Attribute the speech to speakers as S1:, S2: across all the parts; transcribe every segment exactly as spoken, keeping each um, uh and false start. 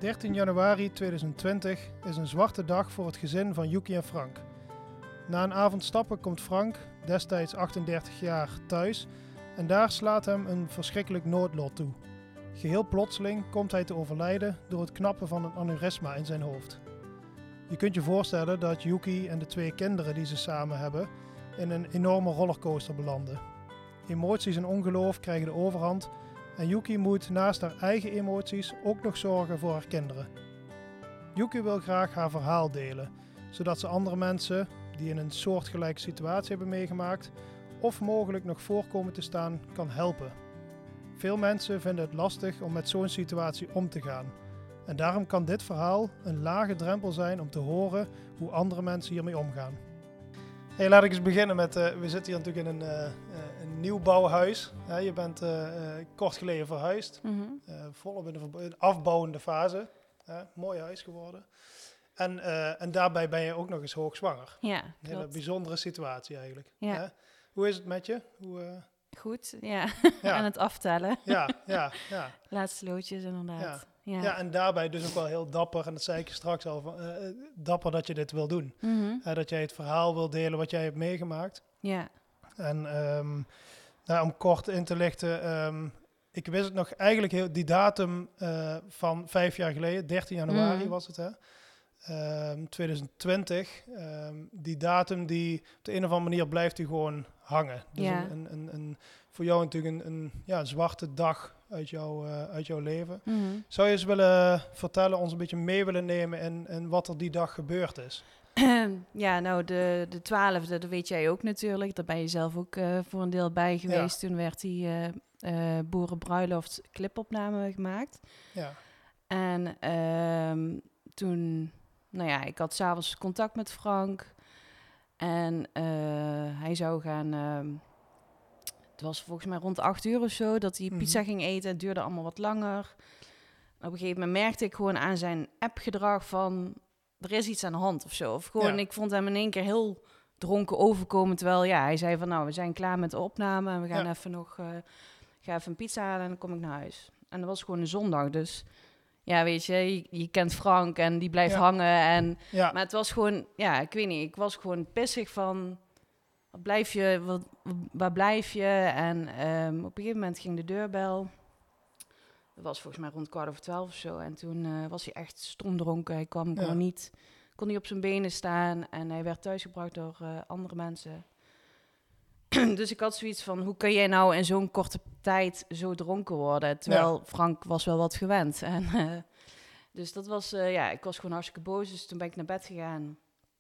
S1: dertien januari tweeduizend twintig is een zwarte dag voor het gezin van Yuki en Frank. Na een avond stappen komt Frank, destijds achtendertig jaar, thuis en daar slaat hem een verschrikkelijk noodlot toe. Geheel plotseling komt hij te overlijden door het knappen van een aneurysma in zijn hoofd. Je kunt je voorstellen dat Yuki en de twee kinderen die ze samen hebben in een enorme rollercoaster belanden. Emoties en ongeloof krijgen de overhand en Yuki moet naast haar eigen emoties ook nog zorgen voor haar kinderen. Yuki wil graag haar verhaal delen, zodat ze andere mensen die in een soortgelijke situatie hebben meegemaakt of mogelijk nog voorkomen te staan, kan helpen. Veel mensen vinden het lastig om met zo'n situatie om te gaan. En daarom kan dit verhaal een lage drempel zijn om te horen hoe andere mensen hiermee omgaan. Hey, laat ik eens beginnen met, uh, we zitten hier natuurlijk in een, uh, uh, een nieuwbouwhuis. Uh, je bent uh, uh, kort geleden verhuisd, mm-hmm. uh, volop in de verbo- afbouwende fase. Uh, mooi huis geworden. En, uh, en daarbij ben je ook nog eens hoogzwanger.
S2: Ja,
S1: een hele bijzondere situatie eigenlijk.
S2: Ja.
S1: Uh, hoe is het met je? Hoe, uh...
S2: Goed, ja.
S1: ja.
S2: Aan het aftellen.
S1: Ja, ja, ja.
S2: Laatste loodjes inderdaad.
S1: Ja.
S2: Ja.
S1: Ja, en daarbij dus ook wel heel dapper, en dat zei ik je straks al, van, uh, dapper dat je dit wil doen.
S2: Mm-hmm.
S1: Uh, dat jij het verhaal wil delen wat jij hebt meegemaakt.
S2: Ja.
S1: En um, nou, om kort in te lichten, um, ik wist het nog eigenlijk heel, die datum uh, van vijf jaar geleden, dertien januari mm. was het hè, um, tweeduizend twintig. Um, die datum die op de een of andere manier blijft die gewoon hangen. Dus
S2: ja.
S1: een, een, een, een, voor jou natuurlijk een, een ja, zwarte dag uit, jou, uh, uit jouw leven.
S2: Mm-hmm.
S1: Zou je eens willen vertellen, ons een beetje mee willen nemen in, in wat er die dag gebeurd is?
S2: Ja, nou de, de twaalfde, dat weet jij ook natuurlijk. Daar ben je zelf ook uh, voor een deel bij geweest. Ja. Toen werd die uh, uh, boerenbruiloft clipopname gemaakt.
S1: Ja.
S2: En um, toen, nou ja, ik had 's avonds contact met Frank. En uh, hij zou gaan... Uh, het was volgens mij rond acht uur of zo, dat hij pizza mm-hmm. ging eten. Het duurde allemaal wat langer. Op een gegeven moment merkte ik gewoon aan zijn appgedrag van... er is iets aan de hand of zo. Of gewoon, ja. Ik vond hem in één keer heel dronken overkomen. Terwijl, ja, hij zei van, nou, we zijn klaar met de opname. En we gaan ja. even nog, uh, ga even een pizza halen en dan kom ik naar huis. En dat was gewoon een zondag, dus... Ja, weet je, je, je kent Frank en die blijft ja. hangen. En, ja. Maar het was gewoon, ja, ik weet niet. Ik was gewoon pissig van... Wat blijf je, wat, waar blijf je? En um, op een gegeven moment ging de deurbel. Dat was volgens mij rond kwart over twaalf of zo. En toen uh, was hij echt stomdronken. Hij kwam ja. gewoon niet, kon niet op zijn benen staan. En hij werd thuisgebracht door uh, andere mensen. Dus ik had zoiets van, hoe kun jij nou in zo'n korte tijd zo dronken worden? Terwijl ja. Frank was wel wat gewend. En, uh, dus dat was, uh, ja, ik was gewoon hartstikke boos. Dus toen ben ik naar bed gegaan.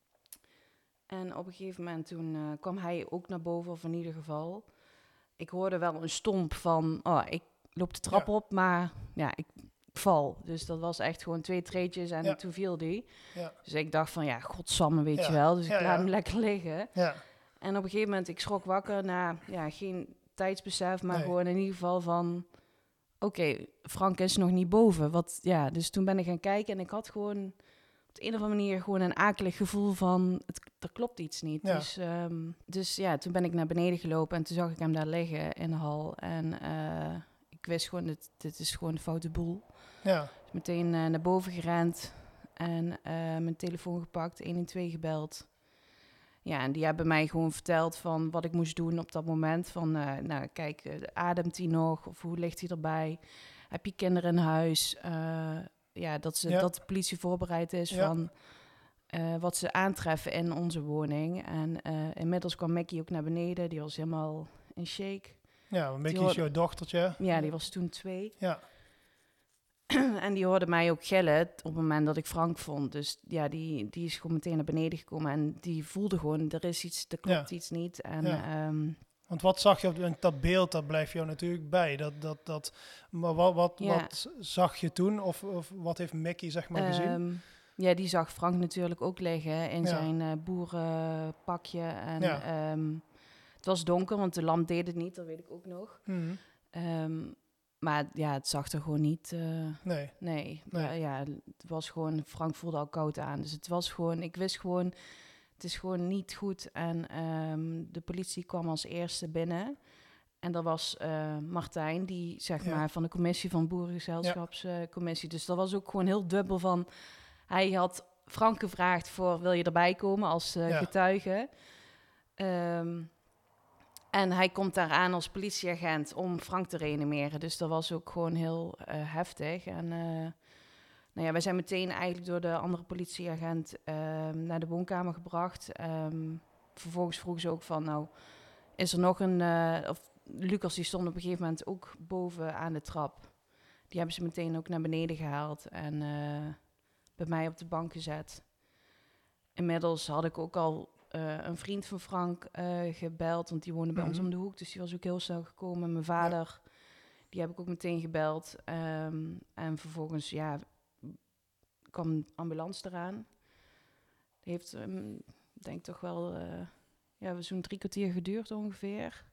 S2: En op een gegeven moment toen uh, kwam hij ook naar boven, of in ieder geval. Ik hoorde wel een stomp van, oh, ik loop de trap ja. op, maar ja, ik, ik val. Dus dat was echt gewoon twee treetjes en ja. toen viel die. Ja. Dus ik dacht van, ja, godsamme, weet ja. je wel. Dus ik ja, laat ja. hem lekker liggen. Ja. En op een gegeven moment, ik schrok wakker na, ja, geen tijdsbesef, maar nee. gewoon in ieder geval van, oké, okay, Frank is nog niet boven. Wat, ja, dus toen ben ik gaan kijken en ik had gewoon... op de een of andere manier gewoon een akelig gevoel van... Het, er klopt iets niet. Ja. Dus, um, dus ja, toen ben ik naar beneden gelopen... en toen zag ik hem daar liggen in de hal. En uh, ik wist gewoon, dit, dit is gewoon een foute boel. Ja. Dus meteen uh, naar boven gerend... en uh, mijn telefoon gepakt, honderdtwaalf gebeld. Ja, en die hebben mij gewoon verteld van wat ik moest doen op dat moment. Van, uh, nou, kijk, uh, ademt hij nog? Of hoe ligt hij erbij? Heb je kinderen in huis? Uh, Ja, dat, ze, ja. dat de politie voorbereid is ja. van uh, wat ze aantreffen in onze woning. En uh, inmiddels kwam Mackie ook naar beneden. Die was helemaal in shake.
S1: Ja, Mackie hoorde... is jouw dochtertje.
S2: Ja, die was toen twee.
S1: Ja.
S2: En die hoorde mij ook gillen op het moment dat ik Frank vond. Dus ja, die, die is gewoon meteen naar beneden gekomen. En die voelde gewoon, er is iets, er klopt ja. iets niet. En... Ja. Um,
S1: Want wat zag je op dat beeld, dat blijft jou natuurlijk bij. Dat, dat, dat, maar wat, wat, ja. wat zag je toen? Of, of wat heeft Mackie zeg maar gezien? Um,
S2: ja, die zag Frank natuurlijk ook liggen in ja. zijn uh, boerenpakje. En ja. um, het was donker, want de lamp deed het niet, dat weet ik ook nog. Mm-hmm. Um, maar ja, het zag er gewoon niet... Uh, nee. Nee, nee. Ja, ja, het was gewoon... Frank voelde al koud aan. Dus het was gewoon... Ik wist gewoon... Het is gewoon niet goed. En um, de politie kwam als eerste binnen. En dat was uh, Martijn, die zeg
S1: Ja.
S2: maar van de commissie van Boerengezelschapscommissie. Ja. Dus dat was ook gewoon heel dubbel van... Hij had Frank gevraagd voor, wil je erbij komen als uh, ja. getuige? Um, en hij komt daar aan als politieagent om Frank te reanimeren. Dus dat was ook gewoon heel uh, heftig. En uh, nou ja, wij zijn meteen eigenlijk door de andere politieagent uh, naar de woonkamer gebracht. Um, vervolgens vroegen ze ook van, nou, is er nog een... Uh, of Lucas die stond op een gegeven moment ook boven aan de trap. Die hebben ze meteen ook naar beneden gehaald en uh, bij mij op de bank gezet. Inmiddels had ik ook al uh, een vriend van Frank uh, gebeld, want die woonde bij mm-hmm. ons om de hoek. Dus die was ook heel snel gekomen. Mijn vader, ja. die heb ik ook meteen gebeld. Um, en vervolgens, ja, kwam de ambulance eraan. Die heeft, um, denk ik toch wel, uh, ja, zo'n drie kwartier geduurd ongeveer.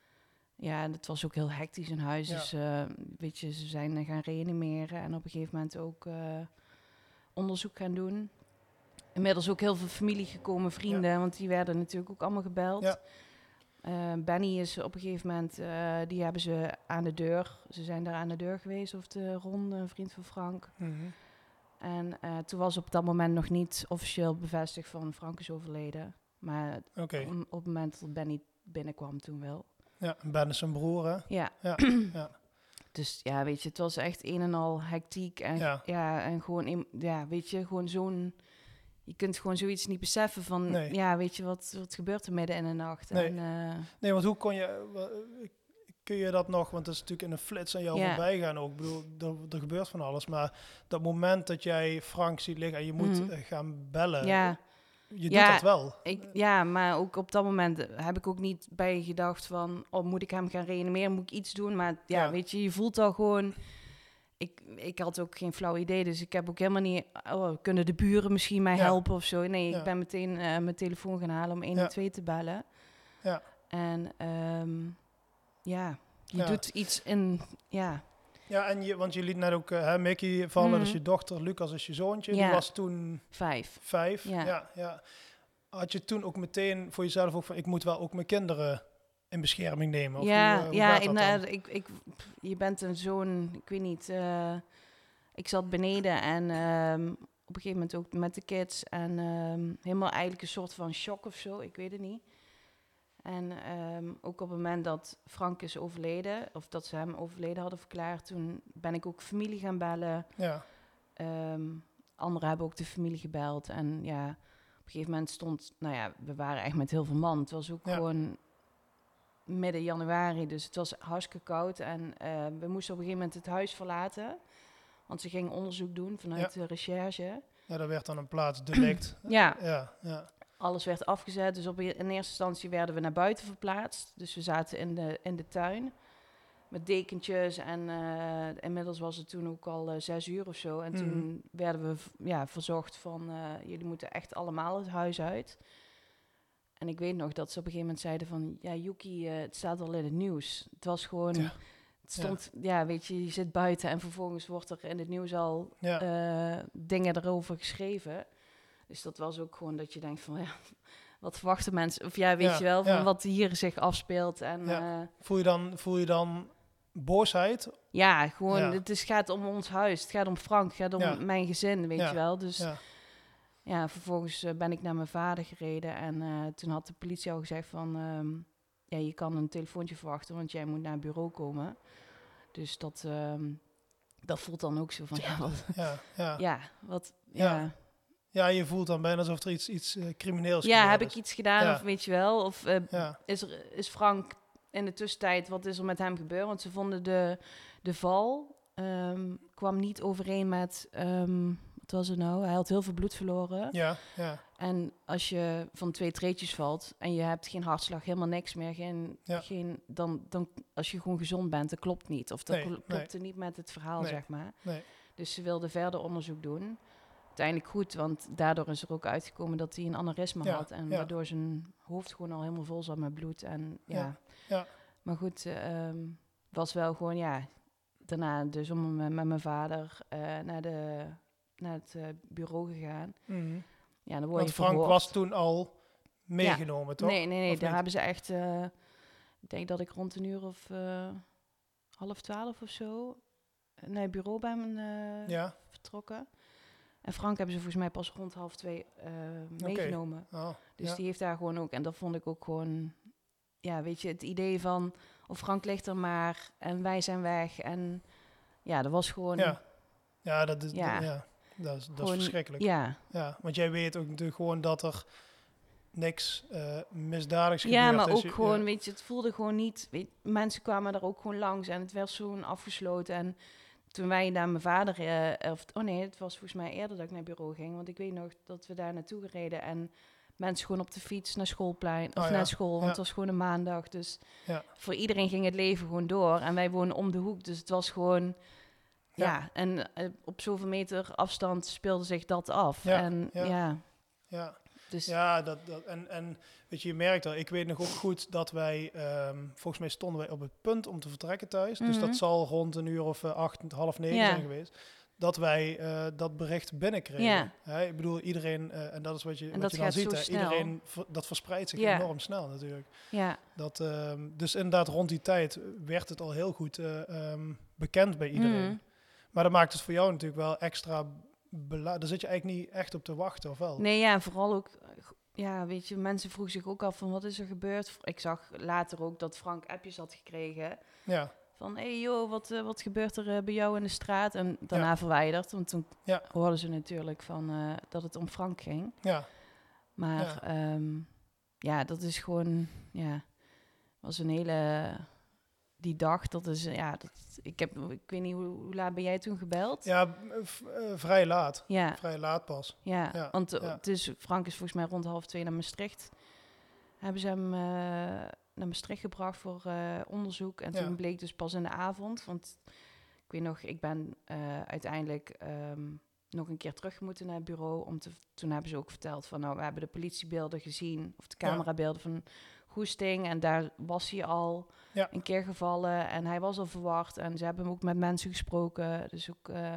S2: Ja, en het was ook heel hectisch in huis. Ja. Dus uh, weet je, ze zijn gaan reanimeren en op een gegeven moment ook uh, onderzoek gaan doen. Inmiddels ook heel veel familie gekomen, vrienden, ja. want die werden natuurlijk ook allemaal gebeld. Ja. Uh, Benny is op een gegeven moment, uh, die hebben ze aan de deur. Ze zijn daar aan de deur geweest, of de Ron, een vriend van Frank.
S1: Mm-hmm.
S2: En uh, toen was op dat moment nog niet officieel bevestigd van Frank is overleden. Maar
S1: okay.
S2: op, op het moment dat Benny binnenkwam toen wel.
S1: Ja, Ben is zijn broer, hè?
S2: Ja.
S1: Ja. ja.
S2: Dus ja, weet je, het was echt een en al hectiek. En ja, ja en gewoon, ja, weet je, gewoon zo'n... Je kunt gewoon zoiets niet beseffen van... Nee. Ja, weet je, wat, wat gebeurt er midden in de nacht?
S1: Nee.
S2: En, uh,
S1: nee, want hoe kon je... Kun je dat nog... Want dat is natuurlijk in een flits aan jou ja. voorbij gaan ook. Ik bedoel, er, er gebeurt van alles. Maar dat moment dat jij Frank ziet liggen en je moet mm. gaan bellen...
S2: Ja.
S1: Je
S2: ja,
S1: doet dat wel.
S2: Ik, ja, maar ook op dat moment heb ik ook niet bij gedacht van... oh, moet ik hem gaan reanimeren? Moet ik iets doen? Maar ja, ja. weet je, je voelt al gewoon... Ik, ik had ook geen flauw idee, dus ik heb ook helemaal niet... oh, kunnen de buren misschien mij ja. helpen of zo? Nee, ja. ik ben meteen uh, mijn telefoon gaan halen om honderdtwaalf ja. te bellen.
S1: Ja.
S2: En um, ja, je ja. doet iets in... Ja,
S1: ja en je, want je liet net ook uh, hè, Mickey vallen, mm. dat is je dochter, Lucas is je zoontje. Ja. Die was toen...
S2: Vijf.
S1: Vijf,
S2: ja.
S1: ja, ja. Had je toen ook meteen voor jezelf ook van... ik moet wel ook mijn kinderen in bescherming nemen? Of
S2: ja,
S1: hoe, uh, hoe
S2: ja
S1: gaat dat
S2: nou, ik, ik, je bent een zo'n... Ik weet niet... Uh, ik zat beneden en um, op een gegeven moment ook met de kids. En um, helemaal eigenlijk een soort van shock of zo. Ik weet het niet. En um, ook op het moment dat Frank is overleden... of dat ze hem overleden hadden verklaard... toen ben ik ook familie gaan bellen.
S1: Ja.
S2: Um, anderen hebben ook de familie gebeld. En ja, op een gegeven moment stond... Nou ja, we waren echt met heel veel man. Het was ook ja. gewoon midden januari. Dus het was hartstikke koud. En uh, we moesten op een gegeven moment het huis verlaten... Want ze gingen onderzoek doen vanuit ja. de recherche.
S1: Ja, dat werd dan een plaatsdelict.
S2: ja.
S1: ja, ja.
S2: Alles werd afgezet. Dus op, in eerste instantie werden we naar buiten verplaatst. Dus we zaten in de, in de tuin. Met dekentjes. En uh, inmiddels was het toen ook al uh, zes uur of zo. En mm. toen werden we v- ja, verzocht van... Uh, jullie moeten echt allemaal het huis uit. En ik weet nog dat ze op een gegeven moment zeiden van... Ja, Yuki, uh, het staat al in het nieuws. Het was gewoon... Ja. Het stond, ja. ja, weet je, je zit buiten en vervolgens wordt er in het nieuws al ja. uh, dingen erover geschreven. Dus dat was ook gewoon dat je denkt van, ja, wat verwachten mensen? Of ja, weet ja, je wel, van ja. wat hier zich afspeelt. En,
S1: ja.
S2: uh,
S1: voel, je dan, voel je dan boosheid?
S2: Ja, gewoon, ja. het is, gaat om ons huis. Het gaat om Frank, het gaat om ja. mijn gezin, weet ja. je wel. Dus ja, ja vervolgens uh, ben ik naar mijn vader gereden. En uh, toen had de politie al gezegd van... Um, ja, je kan een telefoontje verwachten, want jij moet naar het bureau komen. Dus dat, um, dat voelt dan ook zo van, ja, wat...
S1: Ja, ja.
S2: ja, wat, ja.
S1: ja. Ja, je voelt dan bijna alsof er iets, iets uh, crimineels
S2: ja,
S1: gebeurt.
S2: heb ik iets gedaan, ja. of weet je wel? Of uh,
S1: ja.
S2: is, er, is Frank in de tussentijd, wat is er met hem gebeurd? Want ze vonden de, de val, um, kwam niet overeen met... Um, wat was het nou? Hij had heel veel bloed verloren.
S1: Ja, ja.
S2: En als je van twee treetjes valt en je hebt geen hartslag, helemaal niks meer, geen, ja. geen, dan, dan als je gewoon gezond bent, dat klopt niet. Of dat nee, klopte nee. niet met het verhaal,
S1: nee,
S2: zeg maar.
S1: Nee.
S2: Dus ze wilden verder onderzoek doen. Uiteindelijk goed, want daardoor is er ook uitgekomen dat hij een aneurysma ja, had. En ja. waardoor zijn hoofd gewoon al helemaal vol zat met bloed. En, ja.
S1: Ja, ja.
S2: Maar goed, um, was wel gewoon, ja, daarna dus om met, met mijn vader uh, naar, de, naar het uh, bureau gegaan.
S1: Mm-hmm.
S2: Ja, dan word
S1: Want
S2: je
S1: Frank
S2: verhoord.
S1: was toen al meegenomen,
S2: ja.
S1: toch?
S2: Nee, nee, nee. Daar hebben ze echt... Uh, ik denk dat ik rond een uur of uh, half twaalf of zo naar het bureau ben uh,
S1: ja.
S2: vertrokken. En Frank hebben ze volgens mij pas rond half twee uh, meegenomen.
S1: Okay. Oh,
S2: dus
S1: ja.
S2: die heeft daar gewoon ook... En dat vond ik ook gewoon... Ja, weet je, het idee van... Of Frank ligt er maar en wij zijn weg. En ja, dat was gewoon...
S1: Ja, ja, dat, is,
S2: ja.
S1: Dat, ja. dat, is, dat
S2: gewoon,
S1: is verschrikkelijk.
S2: Ja.
S1: ja. Want jij weet ook natuurlijk gewoon dat er niks uh, misdadigs
S2: ja,
S1: gebeurd
S2: maar
S1: is.
S2: ook
S1: Je,
S2: gewoon,
S1: ja.
S2: weet je, het voelde gewoon niet... Weet, mensen kwamen er ook gewoon langs en het werd zo'n afgesloten. En toen wij naar mijn vader... Uh, of, oh nee, het was volgens mij eerder dat ik naar het bureau ging. Want ik weet nog dat we daar naartoe gereden en... Mensen gewoon op de fiets naar schoolplein of
S1: oh, ja.
S2: naar school, want
S1: ja.
S2: het was gewoon een maandag. Dus
S1: ja.
S2: voor iedereen ging het leven gewoon door. En wij wonen om de hoek, dus het was gewoon... Ja, ja en uh, op zoveel meter afstand speelde zich dat af.
S1: Ja,
S2: en
S1: ja.
S2: ja...
S1: ja.
S2: Dus
S1: ja, dat, dat, en, en weet je, je merkt al, ik weet nog ook goed dat wij, um, volgens mij stonden wij op het punt om te vertrekken thuis. Mm-hmm. Dus dat zal rond een uur of uh, acht, half negen ja. zijn geweest. Dat wij uh, dat bericht binnenkregen. Ja. Hè? Ik bedoel, iedereen, uh, en dat is wat je,
S2: en
S1: wat
S2: dat
S1: je dan ziet, hè? Iedereen, ver, dat verspreidt zich ja. enorm snel natuurlijk.
S2: Ja.
S1: Dat, um, dus inderdaad, rond die tijd werd het al heel goed uh, um, bekend bij iedereen. Mm. Maar dat maakt het voor jou natuurlijk wel extra... Bela- daar zit je eigenlijk niet echt op te wachten, of wel?
S2: Nee, ja, vooral ook... Ja, weet je, mensen vroegen zich ook af van wat is er gebeurd. Ik zag later ook dat Frank appjes had gekregen.
S1: Ja.
S2: Van, hé hey, joh, wat, uh, wat gebeurt er uh, bij jou in de straat? En daarna
S1: ja.
S2: verwijderd. Want toen
S1: ja.
S2: hoorden ze natuurlijk van uh, dat het om Frank ging.
S1: Ja.
S2: Maar ja, um, ja dat is gewoon... Ja, was een hele... Die dag, dat is... Ja, dat, ik, heb, ik weet niet, hoe, hoe laat ben jij toen gebeld?
S1: Ja, v- uh, vrij laat.
S2: Ja.
S1: Vrij laat pas.
S2: Ja,
S1: ja.
S2: want uh,
S1: ja.
S2: het is, Frank is volgens mij rond half twee naar Maastricht. Hebben ze hem uh, naar Maastricht gebracht voor uh, onderzoek. En toen ja. bleek dus pas in de avond. Want ik weet nog, ik ben uh, uiteindelijk um, nog een keer terug moeten naar het bureau. Om te, toen hebben ze ook verteld van, nou, we hebben de politiebeelden gezien. Of de camerabeelden ja. van Goesting. En daar was hij al ja. een keer gevallen. En hij was al verward. En ze hebben hem ook met mensen gesproken. Dus ook... Uh,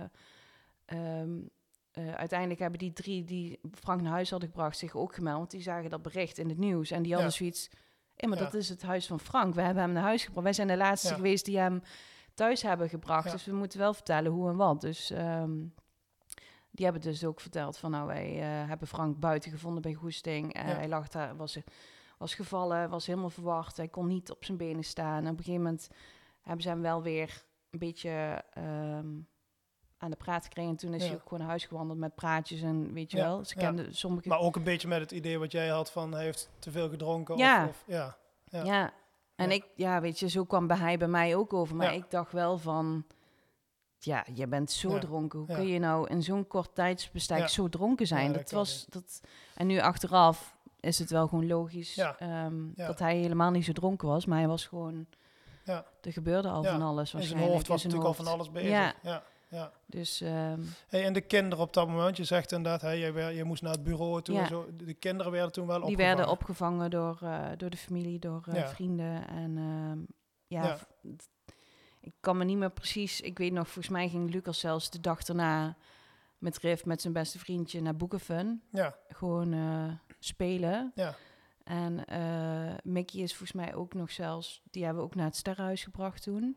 S2: um, Uh, uiteindelijk hebben die drie die Frank naar huis hadden gebracht zich ook gemeld. Want die zagen dat bericht in het nieuws. En die hadden ja. zoiets... Hé, maar ja. dat is het huis van Frank. We hebben hem naar huis gebracht. Wij zijn de laatste ja. geweest die hem thuis hebben gebracht. Ja. Dus we moeten wel vertellen hoe en wat. Dus um, die hebben dus ook verteld van... Nou, wij uh, hebben Frank buiten gevonden bij Goesting. Uh, ja. Hij lag daar, was, was gevallen, was helemaal verward. Hij kon niet op zijn benen staan. En op een gegeven moment hebben ze hem wel weer een beetje... Um, aan de praat gekregen. En toen is ja. hij ook gewoon naar huis gewandeld met praatjes en weet je ja, wel. Ze kenden ja. sommige...
S1: Maar ook een beetje met het idee wat jij had van hij heeft te veel gedronken.
S2: Ja.
S1: Of, of, ja.
S2: ja. Ja. En ja. ik, ja, weet je, zo kwam bij hij bij mij ook over. Maar ja. ik dacht wel van, ja, je bent zo ja. dronken. Hoe ja. kun je nou in zo'n kort tijdsbestek ja. zo dronken zijn? Ja, dat, dat was dat. En nu achteraf is het wel gewoon logisch ja. Um, ja. dat hij helemaal niet zo dronken was, maar hij was gewoon. Ja. Er gebeurde al ja. van alles.
S1: In zijn hoofd was natuurlijk al van alles bezig.
S2: Ja.
S1: ja. Ja.
S2: Dus, um,
S1: hey, en de kinderen op dat moment, je zegt inderdaad, hey, je, werd, je moest naar het bureau toe ja. en zo. De kinderen werden toen wel
S2: Die
S1: opgevangen?
S2: Die werden opgevangen door, uh, door de familie, door uh, ja. vrienden. En um, ja, ja. F- ik kan me niet meer precies... Ik weet nog, volgens mij ging Lucas zelfs de dag daarna met Riff, met zijn beste vriendje, naar Boekenfun.
S1: Ja.
S2: Gewoon uh, spelen.
S1: Ja.
S2: En uh, Mickey is volgens mij ook nog zelfs... Die hebben we ook naar het Sterrenhuis gebracht toen.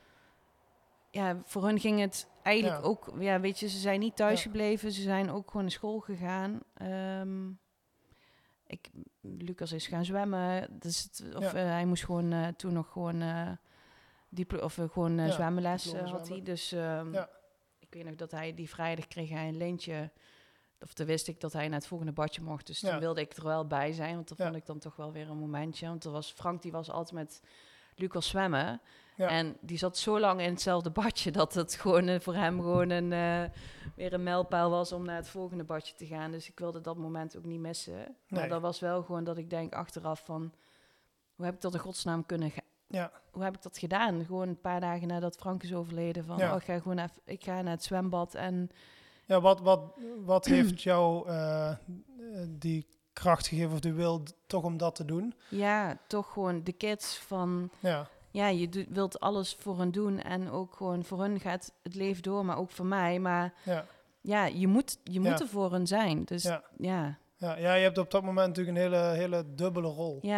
S2: Ja, voor hun ging het eigenlijk ja. ook... Ja, weet je, ze zijn niet thuis ja. gebleven. Ze zijn ook gewoon naar school gegaan. Um, ik, Lucas is gaan zwemmen. Dus het, of ja. uh, hij moest gewoon uh, toen nog gewoon... Uh, diplo- of uh, gewoon uh, ja, zwemles uh, had hij. Dus um, ja. ik weet nog dat hij die vrijdag kreeg hij een lintje. Of toen wist ik dat hij naar het volgende badje mocht. Dus ja. toen wilde ik er wel bij zijn. Want dat ja. vond ik dan toch wel weer een momentje. Want er was Frank, die was altijd met Lucas zwemmen. Ja. En die zat zo lang in hetzelfde badje dat het gewoon uh, voor hem gewoon een, uh, weer een mijlpaal was om naar het volgende badje te gaan. Dus ik wilde dat moment ook niet missen. Nee. Maar dat was wel gewoon dat ik denk achteraf van, hoe heb ik dat in godsnaam kunnen gaan?
S1: Ja.
S2: Hoe heb ik dat gedaan? Gewoon een paar dagen nadat Frank is overleden. Van, ja. oh, ik ga gewoon even, ik ga naar het zwembad en...
S1: Ja, wat, wat, wat heeft jou uh, die kracht gegeven of de wil toch om dat te doen?
S2: Ja, toch gewoon de kids van...
S1: Ja.
S2: Ja, je do- wilt alles voor hen doen en ook gewoon voor hun gaat het leven door, maar ook voor mij. Maar ja, ja je, moet, je ja. moet er voor hen zijn. Dus ja. Ja.
S1: Ja, ja, je hebt op dat moment natuurlijk een hele, hele dubbele rol.
S2: Ja.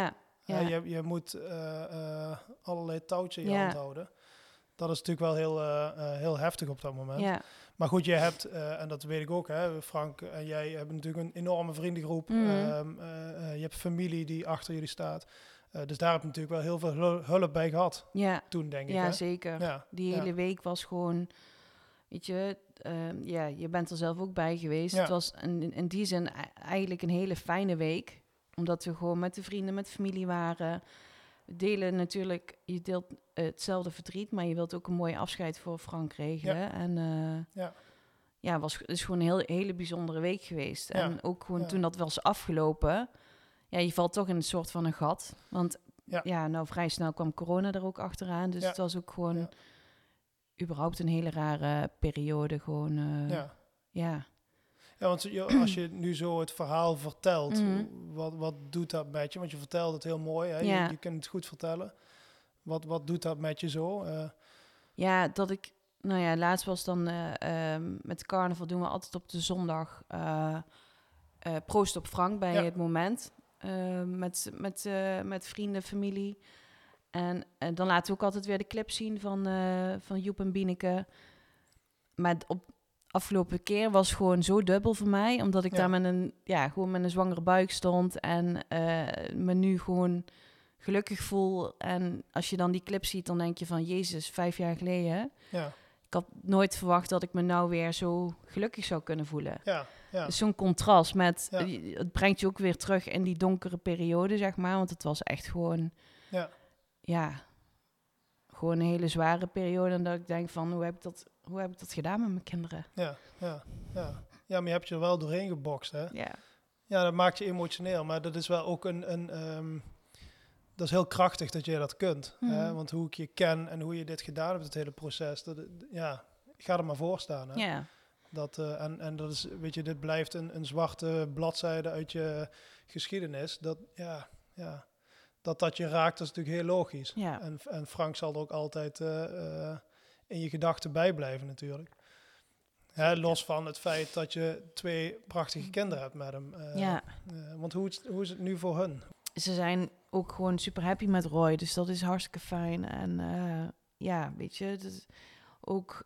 S1: Ja.
S2: Ja.
S1: Je, je moet uh, uh, allerlei touwtjes in je
S2: Ja.
S1: hand houden. Dat is natuurlijk wel heel, uh, uh, heel heftig op dat moment.
S2: Ja.
S1: Maar goed, je hebt, uh, en dat weet ik ook, hè, Frank en jij hebben natuurlijk een enorme vriendengroep.
S2: Mm.
S1: Um, uh, uh, je hebt familie die achter jullie staat. Uh, dus daar heb je natuurlijk wel heel veel hulp bij gehad.
S2: Ja.
S1: Toen, denk ik.
S2: Ja,
S1: hè?
S2: zeker.
S1: Ja.
S2: Die hele
S1: ja.
S2: week was gewoon, weet je, uh, ja, je bent er zelf ook bij geweest.
S1: Ja.
S2: Het was in, in die zin eigenlijk een hele fijne week. Omdat we gewoon met de vrienden, met familie waren. We delen natuurlijk, je deelt uh, hetzelfde verdriet, maar je wilt ook een mooi afscheid voor Frank regelen.
S1: Ja.
S2: En uh,
S1: ja.
S2: ja, was, het is gewoon een heel, hele bijzondere week geweest.
S1: Ja.
S2: En ook gewoon
S1: ja.
S2: toen dat was afgelopen, ja, je valt toch in een soort van een gat. Want
S1: ja,
S2: ja nou vrij snel kwam corona er ook achteraan. Dus
S1: ja.
S2: het was ook gewoon
S1: ja.
S2: überhaupt een hele rare periode. Gewoon, uh,
S1: ja.
S2: ja.
S1: Ja, want als je nu zo het verhaal vertelt,
S2: Mm.
S1: wat, wat doet dat met je? Want je vertelt het heel mooi, hè?
S2: Ja.
S1: Je, je kunt het goed vertellen. Wat, wat doet dat met je zo? Uh,
S2: ja, dat ik... Nou ja, laatst was dan uh, um, met carnaval doen we altijd op de zondag uh, uh, proost op Frank bij
S1: ja.
S2: het moment. Uh, met, met, uh, met vrienden, familie. En, en dan laten we ook altijd weer de clip zien van, uh, van Joep en Bieneke. Maar op afgelopen keer was gewoon zo dubbel voor mij. Omdat ik ja. daar met een, ja, gewoon met een zwangere buik stond. En uh, me nu gewoon gelukkig voel. En als je dan die clip ziet, dan denk je van... Jezus, vijf jaar geleden.
S1: Ja.
S2: Ik had nooit verwacht dat ik me nou weer zo gelukkig zou kunnen voelen.
S1: Ja, ja.
S2: Dus zo'n contrast met...
S1: Ja.
S2: Het brengt je ook weer terug in die donkere periode, zeg maar. Want het was echt gewoon...
S1: Ja.
S2: Ja, gewoon een hele zware periode. En dat ik denk van, hoe heb ik dat, hoe heb ik dat gedaan met mijn kinderen?
S1: Ja, ja, ja. Ja, maar je hebt je er wel doorheen gebokst, hè?
S2: Ja.
S1: Ja, dat maakt je emotioneel. Maar dat is wel ook een... een um, dat is heel krachtig dat je dat kunt. Mm. Hè? Want hoe ik je ken en hoe je dit gedaan hebt, het hele proces. Dat, ja, ik ga er maar voor staan. Hè?
S2: Ja.
S1: Dat, uh, en, en dat is, weet je, dit blijft een, een zwarte bladzijde uit je geschiedenis. Dat, ja, ja, dat dat je raakt, dat is natuurlijk heel logisch.
S2: Ja.
S1: En, en Frank zal er ook altijd uh, uh, in je gedachten bijblijven natuurlijk. Hè, los van het feit dat je twee prachtige kinderen hebt met hem. Uh,
S2: ja.
S1: Uh, want hoe, hoe is het nu voor hun?
S2: Ze zijn ook gewoon super happy met Roy, dus dat is hartstikke fijn. En uh, ja, weet je, het is ook...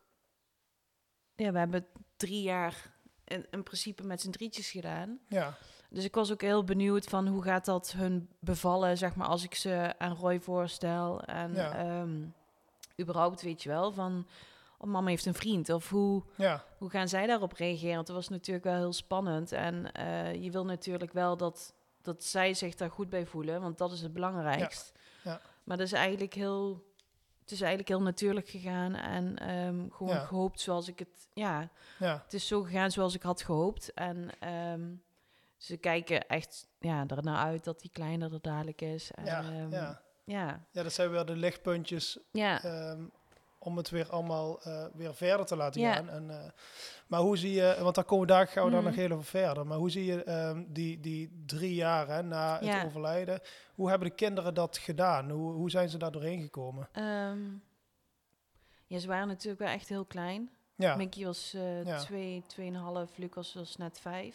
S2: Ja, we hebben drie jaar in, in principe met z'n drietjes gedaan.
S1: Ja.
S2: Dus ik was ook heel benieuwd van hoe gaat dat hun bevallen, zeg maar, als ik ze aan Roy voorstel. En ja. um, überhaupt, weet je wel, van... Oh, mama heeft een vriend. Of hoe,
S1: ja.
S2: hoe gaan zij daarop reageren? Want dat was natuurlijk wel heel spannend. En uh, je wil natuurlijk wel dat... dat zij zich daar goed bij voelen, want dat is het belangrijkst.
S1: Ja. Ja.
S2: Maar dat is eigenlijk heel, het is eigenlijk heel natuurlijk gegaan en um, gewoon ja. gehoopt zoals ik het, ja,
S1: ja,
S2: het is zo gegaan zoals ik had gehoopt. En um, ze kijken echt, ja, er naar uit dat die kleiner er dadelijk is. En,
S1: ja,
S2: um,
S1: ja.
S2: ja.
S1: Ja, dat zijn weer de lichtpuntjes.
S2: Ja.
S1: Um, om het weer allemaal uh, weer verder te laten
S2: ja.
S1: gaan. En, uh, maar hoe zie je, want daar komen daar gaan we dan
S2: mm.
S1: nog heel even verder. Maar hoe zie je um, die, die drie jaar hè, na het
S2: ja.
S1: overlijden, hoe hebben de kinderen dat gedaan? Hoe, hoe zijn ze daar doorheen gekomen?
S2: Um, ja, ze waren natuurlijk wel echt heel klein.
S1: Ja.
S2: Mickey was uh,
S1: ja.
S2: twee, tweeënhalf, Lucas was net vijf.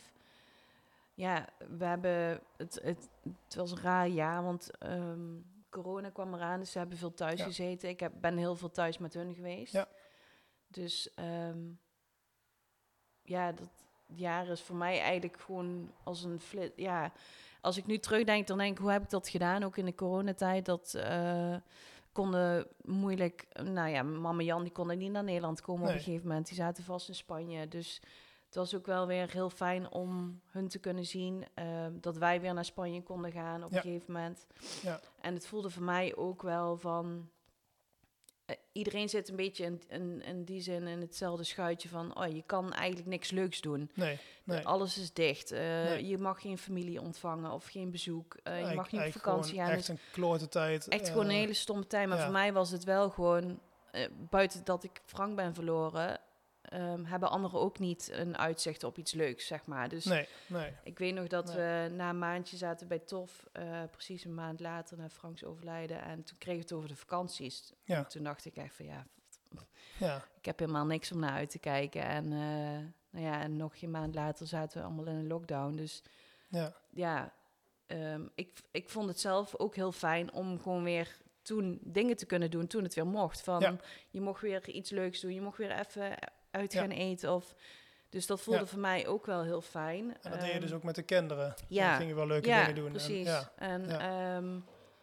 S2: Ja, we hebben, het, het, het was een raar jaar, want um, corona kwam eraan, dus ze hebben veel thuis ja. gezeten. Ik heb, ben heel veel thuis met hun geweest.
S1: Ja.
S2: Dus um, ja, dat jaar is voor mij eigenlijk gewoon als een flits. Ja, als ik nu terugdenk, dan denk ik, hoe heb ik dat gedaan? Ook in de coronatijd, dat uh, konden moeilijk... Nou ja, mama Jan, die kon niet naar Nederland komen nee. op een gegeven moment. Die zaten vast in Spanje, dus... Het was ook wel weer heel fijn om hun te kunnen zien. Uh, dat wij weer naar Spanje konden gaan op ja. een gegeven moment.
S1: Ja.
S2: En het voelde voor mij ook wel van... Uh, iedereen zit een beetje in, in, in die zin in hetzelfde schuitje van... Oh, je kan eigenlijk niks leuks doen.
S1: Nee, nee.
S2: Uh, alles is dicht. Uh,
S1: nee.
S2: Je mag geen familie ontvangen of geen bezoek. Uh,
S1: ja,
S2: je mag niet op vakantie gaan.
S1: Echt dus een klote tijd.
S2: Echt uh, gewoon een hele stomme tijd. Maar ja. voor mij was het wel gewoon... Uh, buiten dat ik Frank ben verloren... Um, hebben anderen ook niet een uitzicht op iets leuks, zeg maar. Dus
S1: nee, nee.
S2: ik weet nog dat
S1: nee.
S2: we na een maandje zaten bij Tof, uh, precies een maand later na Franks overlijden. En toen kreeg het over de vakanties.
S1: Ja.
S2: En toen dacht ik echt van ja,
S1: ja,
S2: ik heb helemaal niks om naar uit te kijken. En, uh, nou ja, en nog geen maand later zaten we allemaal in een lockdown. Dus
S1: ja,
S2: ja um, ik, ik vond het zelf ook heel fijn om gewoon weer toen dingen te kunnen doen, toen het weer mocht. Van,
S1: Ja.
S2: je mocht weer iets leuks doen, je mocht weer even uit gaan
S1: Ja.
S2: eten. Of, dus dat voelde
S1: Ja.
S2: voor mij ook wel heel fijn.
S1: En dat
S2: um,
S1: deed je dus ook met de kinderen.
S2: Ja.
S1: Dan ging je wel leuke
S2: ja,
S1: dingen doen.
S2: Precies.
S1: En, ja,
S2: En
S1: ja.
S2: Um,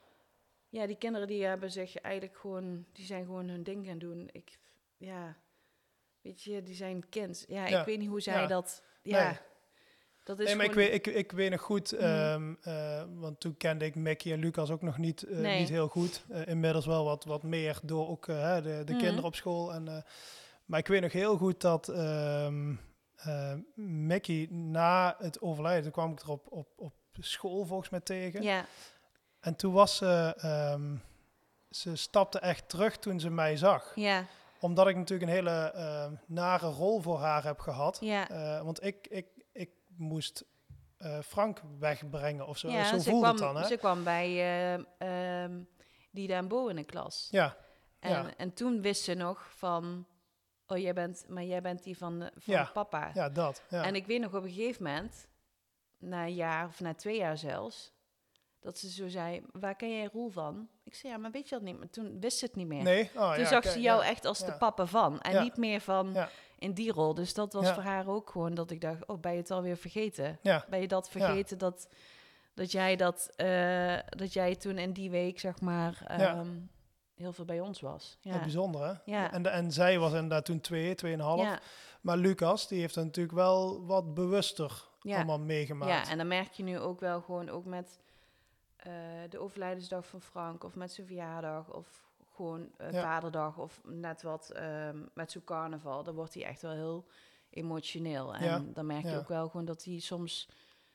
S2: ja, die kinderen die hebben zich eigenlijk gewoon, die zijn gewoon hun ding gaan doen. Ik, ja, weet je, die zijn kind. Ja,
S1: Ja.
S2: ik weet niet hoe zij
S1: Ja.
S2: dat, ja...
S1: Nee.
S2: Dat is
S1: nee, maar
S2: gewoon...
S1: ik, weet, ik, ik weet nog goed,
S2: Mm.
S1: um, uh, want toen kende ik Mickey en Lucas ook nog niet, uh,
S2: Nee.
S1: niet heel goed. Uh, inmiddels wel wat, wat meer door ook uh, de, de
S2: Mm.
S1: kinderen op school. En, uh, maar ik weet nog heel goed dat um, uh, Mickey na het overlijden, toen kwam ik er op, op, op school volgens mij tegen.
S2: Ja.
S1: En toen was ze, um, ze stapte echt terug toen ze mij zag.
S2: Ja.
S1: Omdat ik natuurlijk een hele uh, nare rol voor haar heb gehad.
S2: Ja.
S1: Uh, want ik, ik, ik moest uh, Frank wegbrengen of zo.
S2: Ja,
S1: zo
S2: ze
S1: voelde
S2: kwam,
S1: het dan, hè?
S2: Ze kwam bij uh, um, Dida en Bo in de klas.
S1: Ja.
S2: En,
S1: ja.
S2: en toen wist ze nog van... Oh, jij bent, maar jij bent die van, van
S1: ja.
S2: papa.
S1: Ja, dat. Ja.
S2: En ik weet nog op een gegeven moment... Na een jaar of na twee jaar zelfs... Dat ze zo zei, waar ken jij Roel van? Ik zei, ja, maar weet je dat niet? Maar toen wist ze het niet meer.
S1: Nee? Oh,
S2: toen
S1: ja,
S2: zag
S1: kijk,
S2: ze jou
S1: ja.
S2: echt als
S1: ja.
S2: de papa van. En
S1: ja.
S2: niet meer van
S1: ja.
S2: in die rol. Dus dat was
S1: ja.
S2: voor haar ook gewoon dat ik dacht... Oh, ben je het alweer vergeten?
S1: Ja.
S2: Ben je dat vergeten
S1: ja.
S2: dat, dat, jij dat, uh, dat jij toen in die week, zeg maar... Um,
S1: ja.
S2: heel veel bij ons was. Ja.
S1: Ja, bijzonder, hè?
S2: Ja.
S1: En, de, en zij was inderdaad toen twee, tweeënhalf.
S2: Ja.
S1: Maar Lucas, die heeft er natuurlijk wel wat bewuster
S2: ja.
S1: allemaal meegemaakt.
S2: Ja, en dan merk je nu ook wel gewoon ook met uh, de overlijdensdag van Frank... of met zijn verjaardag of gewoon uh,
S1: ja.
S2: vaderdag... of net wat um, met zo'n carnaval. Dan wordt hij echt wel heel emotioneel. En
S1: ja.
S2: dan merk je
S1: ja.
S2: ook wel gewoon dat hij soms...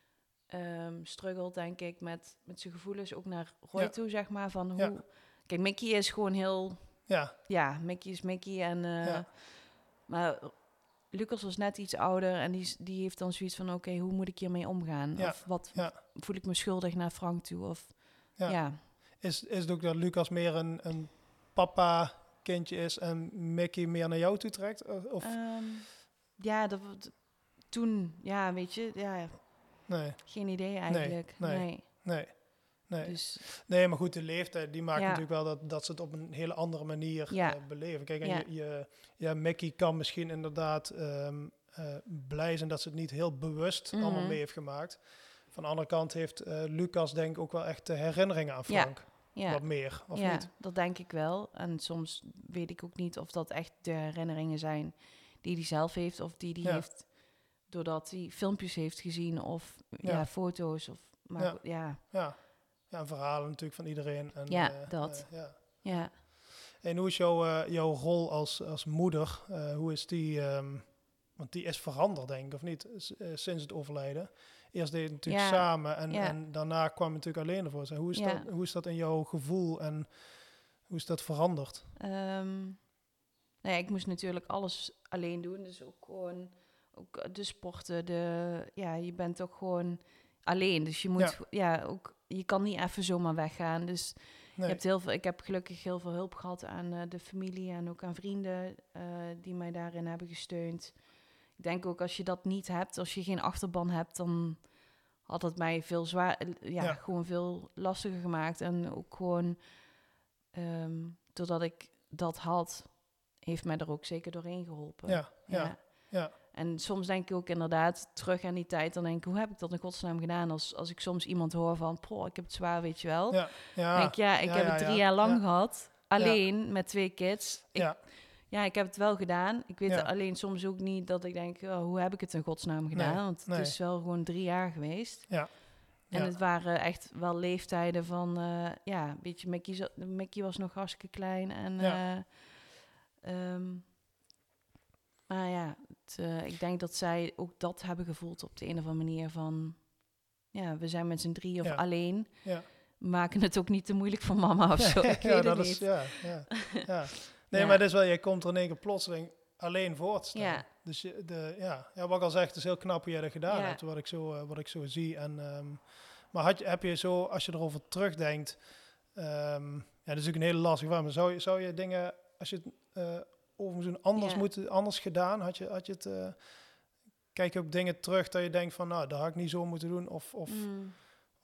S2: Um, struggelt, denk ik, met, met zijn gevoelens ook naar Roy
S1: ja.
S2: toe, zeg maar. Van hoe...
S1: Ja.
S2: Kijk, Mickey is gewoon heel...
S1: Ja.
S2: Ja, Mickey is Mickey. En, uh,
S1: ja.
S2: Maar Lucas was net iets ouder en die, die heeft dan zoiets van... Oké, okay, hoe moet ik hiermee omgaan?
S1: Ja.
S2: Of wat
S1: ja.
S2: voel ik me schuldig naar Frank toe? Of,
S1: ja.
S2: ja.
S1: Is, is het ook dat Lucas meer een, een papa-kindje is en Mickey meer naar jou toe trekt? Of?
S2: Um, ja, dat, toen, ja, weet je, ja...
S1: Nee.
S2: Geen idee eigenlijk.
S1: Nee, nee,
S2: nee.
S1: nee. Nee.
S2: Dus,
S1: nee, maar goed, de leeftijd die maakt
S2: ja.
S1: natuurlijk wel dat, dat ze het op een hele andere manier
S2: ja.
S1: uh, beleven. Kijk, en
S2: ja.
S1: je, je, ja, Mickey kan misschien inderdaad um, uh, blij zijn dat ze het niet heel bewust
S2: mm-hmm.
S1: allemaal mee heeft gemaakt. Van de andere kant heeft uh, Lucas denk ik ook wel echt de herinneringen aan Frank.
S2: Ja. Ja.
S1: Wat meer, of
S2: ja,
S1: niet?
S2: Dat denk ik wel. En soms weet ik ook niet of dat echt de herinneringen zijn die hij zelf heeft. Of die hij
S1: ja.
S2: heeft doordat hij filmpjes heeft gezien of ja. Ja, foto's. Of, maar
S1: ja.
S2: Ja.
S1: Ja. ja, verhalen natuurlijk van iedereen. En,
S2: ja,
S1: uh,
S2: dat.
S1: Uh, ja.
S2: Ja.
S1: En hoe is jouw, uh, jouw rol als, als moeder? Uh, hoe is die... Um, want die is veranderd, denk ik, of niet? S- uh, sinds het overlijden. Eerst deed je het natuurlijk
S2: ja.
S1: samen en,
S2: ja.
S1: en daarna kwam je natuurlijk alleen ervoor. Dus hoe, is
S2: ja.
S1: dat, hoe is dat in jouw gevoel en hoe is dat veranderd?
S2: Um, nee, ik moest natuurlijk alles alleen doen. Dus ook gewoon ook de sporten. De, ja, je bent ook gewoon alleen. Dus je moet, ja, ja ook, je kan niet even zomaar weggaan. Dus
S1: nee.
S2: je hebt heel veel, ik heb gelukkig heel veel hulp gehad aan uh, de familie en ook aan vrienden uh, die mij daarin hebben gesteund. Ik denk ook als je dat niet hebt, als je geen achterban hebt, dan had het mij veel zwaar, ja, ja. gewoon veel lastiger gemaakt. En ook gewoon, um, doordat ik dat had, heeft mij er ook zeker doorheen geholpen.
S1: Ja, ja, ja. ja.
S2: En soms denk ik ook inderdaad terug aan die tijd, dan denk ik, hoe heb ik dat in godsnaam gedaan? Als, als ik soms iemand hoor van, poh, ik heb het zwaar, weet je wel.
S1: Ja, ja.
S2: denk ik, ja, ik
S1: ja,
S2: heb
S1: ja,
S2: het drie
S1: ja,
S2: jaar lang
S1: ja.
S2: gehad, alleen ja. met twee kids. Ik,
S1: ja.
S2: Ja, ik heb het wel gedaan. Ik weet
S1: ja.
S2: alleen soms ook niet dat ik denk, oh, hoe heb ik het in godsnaam gedaan?
S1: Nee,
S2: Want het
S1: nee.
S2: is wel gewoon drie jaar geweest.
S1: Ja.
S2: En
S1: ja.
S2: het waren echt wel leeftijden van, uh, ja, weet je, Mickey, Mickey was nog hartstikke klein. En,
S1: ja.
S2: uh, um, maar ja, het, uh, ik denk dat zij ook dat hebben gevoeld op de een of andere manier van, ja, we zijn met z'n drie of
S1: ja.
S2: alleen.
S1: Ja.
S2: We maken het ook niet te moeilijk voor mama of zo. Ik
S1: ja,
S2: weet
S1: dat
S2: het
S1: is,
S2: niet.
S1: Ja, ja, ja. Nee,
S2: ja.
S1: maar het is wel, je komt er in één keer plotseling alleen voor te staan.
S2: Ja.
S1: Dus je, de, ja. ja, wat ik al zeg, het is heel knap hoe jij dat gedaan
S2: ja.
S1: hebt, wat ik zo, uh, wat ik zo zie. En, um, maar had je, heb je zo, als je erover terugdenkt, um, ja, dat is natuurlijk een hele lastige vraag, maar zou je, zou je dingen, als je het uh, over moet doen, anders,
S2: ja.
S1: moet, anders gedaan, had je, had je het, uh, kijk je op dingen terug dat je denkt van, nou, dat had ik niet zo moeten doen, of... of
S2: mm.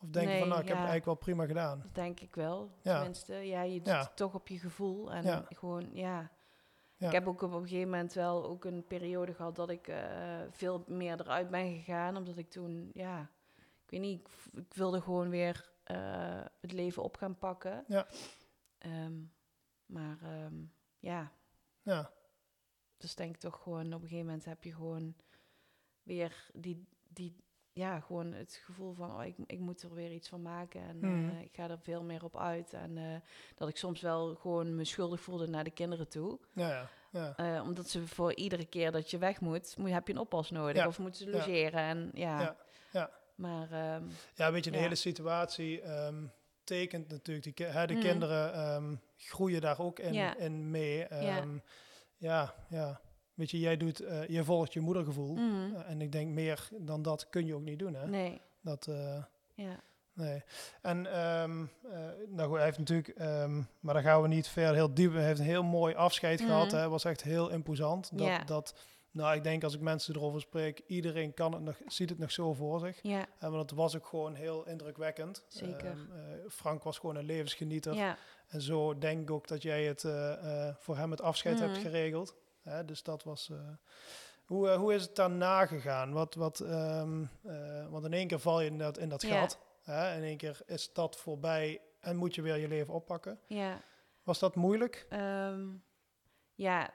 S1: Of denk je
S2: Nee,
S1: van, nou, ik heb
S2: ja.
S1: het eigenlijk wel prima gedaan?
S2: Dat denk ik wel.
S1: Ja.
S2: Tenminste, ja, je doet
S1: Ja.
S2: het toch op je gevoel. En
S1: Ja.
S2: gewoon, ja.
S1: Ja.
S2: Ik heb ook op een gegeven moment wel ook een periode gehad dat ik uh, veel meer eruit ben gegaan. Omdat ik toen, ja, ik weet niet, ik, ik wilde gewoon weer uh, het leven op gaan pakken.
S1: Ja.
S2: Um, maar um, ja.
S1: Ja.
S2: Dus denk ik toch gewoon, op een gegeven moment heb je gewoon weer die, die ja, gewoon het gevoel van, oh, ik, ik moet er weer iets van maken. En mm. uh, ik ga er veel meer op uit. En uh, dat ik soms wel gewoon me schuldig voelde naar de kinderen toe.
S1: Ja, ja. Ja.
S2: Uh, omdat ze voor iedere keer dat je weg moet, moet heb je een oppas nodig. Ja. Of moeten ze logeren. Ja. En ja.
S1: Ja. Ja.
S2: Maar, um,
S1: ja, weet je, de
S2: ja.
S1: hele situatie um, tekent natuurlijk, die, hè, de mm. kinderen um, groeien daar ook in, ja. in mee. Um, ja. ja, ja. Weet je, jij doet, uh, je volgt je moedergevoel. Mm. Uh, en ik denk meer dan dat kun je ook niet doen, hè?
S2: Nee.
S1: Dat, uh,
S2: ja.
S1: Nee. En, um, uh, nou goed, hij heeft natuurlijk, um, maar daar gaan we niet verder heel diep. Hij heeft een heel mooi afscheid mm. gehad, hè? Was echt heel imposant. Dat,
S2: ja.
S1: dat, nou, ik denk als ik mensen erover spreek, iedereen kan het nog, ziet het nog zo voor zich.
S2: Ja.
S1: Uh, maar dat was ook gewoon heel indrukwekkend.
S2: Zeker.
S1: Um, uh, Frank was gewoon een levensgenieter.
S2: Ja.
S1: En zo denk ik ook dat jij het uh, uh, voor hem het afscheid mm. hebt geregeld. Hè, dus dat was... Uh, hoe, uh, hoe is het daarna gegaan? Wat, wat, um, uh, want in één keer val je in dat, in dat
S2: ja.
S1: gat. Hè? In één keer is dat voorbij en moet je weer je leven oppakken.
S2: Ja.
S1: Was dat moeilijk?
S2: Um, ja,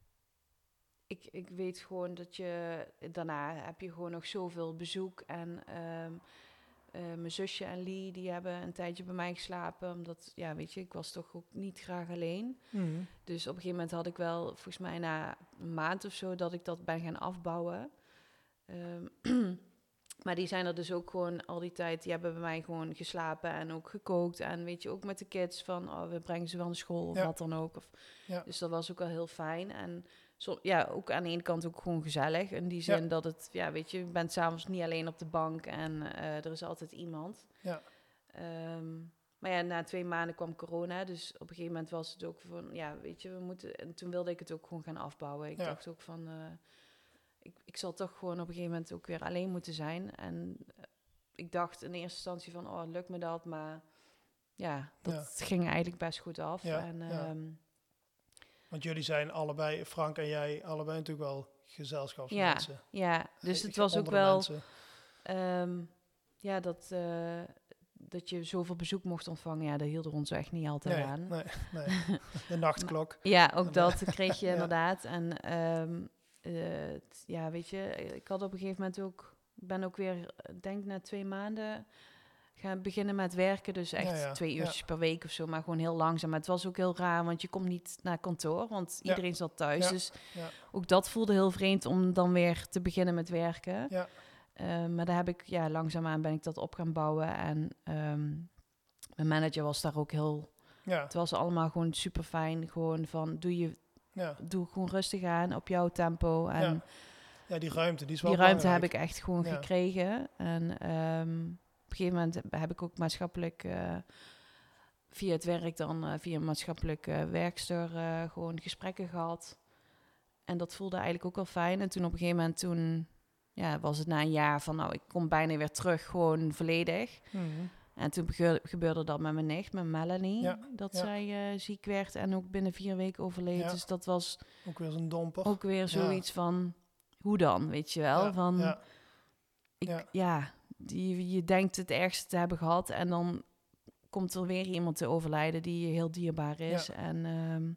S2: ik, ik weet gewoon dat je... Daarna heb je gewoon nog zoveel bezoek. En um, uh, mijn zusje en Lee, die hebben een tijdje bij mij geslapen. Omdat, ja, weet je, ik was toch ook niet graag alleen.
S1: Mm-hmm.
S2: Dus op een gegeven moment had ik wel, volgens mij na een maand of zo, dat ik dat ben gaan afbouwen. Um, maar die zijn er dus ook gewoon al die tijd, die hebben bij mij gewoon geslapen en ook gekookt. En weet je, ook met de kids van, oh, we brengen ze wel naar school of ja. wat dan ook. Of, ja. Dus dat was ook wel heel fijn. En zo, ja, ook aan de ene kant ook gewoon gezellig. In die zin ja. dat het, ja, weet je, je bent s'avonds niet alleen op de bank en uh, er is altijd iemand.
S1: Ja.
S2: Um, maar ja, na twee maanden kwam corona, dus op een gegeven moment was het ook van, ja, weet je, we moeten... En toen wilde ik het ook gewoon gaan afbouwen. Ik ja. dacht ook van, uh, ik, ik zal toch gewoon op een gegeven moment ook weer alleen moeten zijn. En uh, ik dacht in eerste instantie van, oh, lukt me dat? Maar ja, dat ja. ging eigenlijk best goed af.
S1: Ja.
S2: En,
S1: ja.
S2: um,
S1: Want jullie zijn allebei, Frank en jij, allebei natuurlijk wel gezelschapsmensen.
S2: Ja, ja. Dus uh, het was ook wel... Um, ja, dat... Uh, dat je zoveel bezoek mocht ontvangen, ja, daar hielden we ons echt niet altijd
S1: nee,
S2: aan.
S1: Nee, nee. De nachtklok.
S2: Ja, ook dat kreeg je ja. inderdaad. En um, uh, t, ja, weet je, ik had op een gegeven moment ook, ben ook weer, denk na twee maanden gaan beginnen met werken. Dus echt ja, ja. twee uurtjes ja. per week of zo, maar gewoon heel langzaam. Maar het was ook heel raar, want je komt niet naar kantoor, want ja. iedereen zat thuis. Ja. Dus ja. ook dat voelde heel vreemd om dan weer te beginnen met werken.
S1: Ja.
S2: Uh, maar daar heb ik, ja, langzaamaan ben ik dat op gaan bouwen. En um, mijn manager was daar ook heel...
S1: Ja.
S2: Het was allemaal gewoon super fijn. Gewoon van, doe je...
S1: Ja.
S2: Doe gewoon rustig aan, op jouw tempo. En
S1: ja. ja, die ruimte, die is wel
S2: Die ruimte
S1: belangrijk.
S2: heb ik echt gewoon ja. gekregen. En um, op een gegeven moment heb ik ook maatschappelijk... Uh, via het werk dan, uh, via een maatschappelijk uh, werkster... Uh, gewoon gesprekken gehad. En dat voelde eigenlijk ook wel fijn. En toen op een gegeven moment toen... Ja, was het na een jaar van, nou, ik kom bijna weer terug, gewoon volledig.
S1: Mm-hmm.
S2: En toen gebeurde, gebeurde dat met mijn nicht, met Melanie.
S1: Ja,
S2: dat
S1: ja.
S2: zij uh, ziek werd en ook binnen vier weken overleed.
S1: Ja.
S2: Dus dat was...
S1: Ook weer zo'n domper.
S2: Ook weer zoiets ja. van, hoe dan, weet je wel?
S1: Ja,
S2: van,
S1: ja.
S2: Ik,
S1: ja.
S2: ja die, je denkt het ergste te hebben gehad en dan komt er weer iemand te overlijden die heel dierbaar is.
S1: Ja.
S2: En um,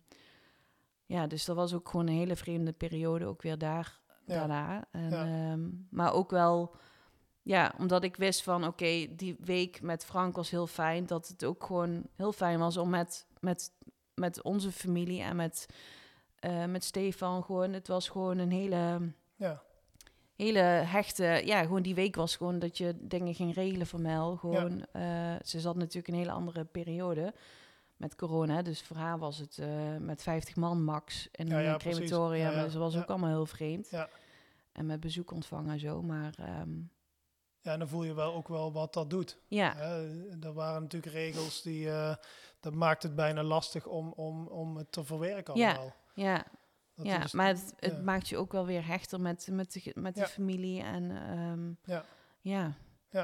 S2: ja, dus dat was ook gewoon een hele vreemde periode, ook weer daar...
S1: Ja.
S2: daarna. En,
S1: ja.
S2: um, maar ook wel, ja, omdat ik wist van, oké, okay, die week met Frank was heel fijn. Dat het ook gewoon heel fijn was om met, met, met onze familie en met, uh, met Stefan gewoon, het was gewoon een hele,
S1: ja.
S2: hele hechte, ja, gewoon die week was gewoon dat je dingen ging regelen voor Mel. Gewoon, ja. uh, ze zat natuurlijk een hele andere periode. Met corona, dus voor haar was het uh, met vijftig man max in
S1: ja, ja,
S2: een crematorium. Ja, ja. Dus dat was
S1: ja.
S2: ook allemaal heel vreemd.
S1: Ja.
S2: En met bezoek ontvangen en zo, maar... Um...
S1: Ja, en dan voel je wel ook wel wat dat doet.
S2: Ja.
S1: Uh, er waren natuurlijk regels die... Uh, dat maakt het bijna lastig om, om, om het te verwerken allemaal.
S2: Ja, ja.
S1: Dat
S2: ja
S1: dus,
S2: maar het, het
S1: ja.
S2: maakt je ook wel weer hechter met, met de, met de
S1: ja.
S2: familie. En um,
S1: ja.
S2: ja.
S1: ja.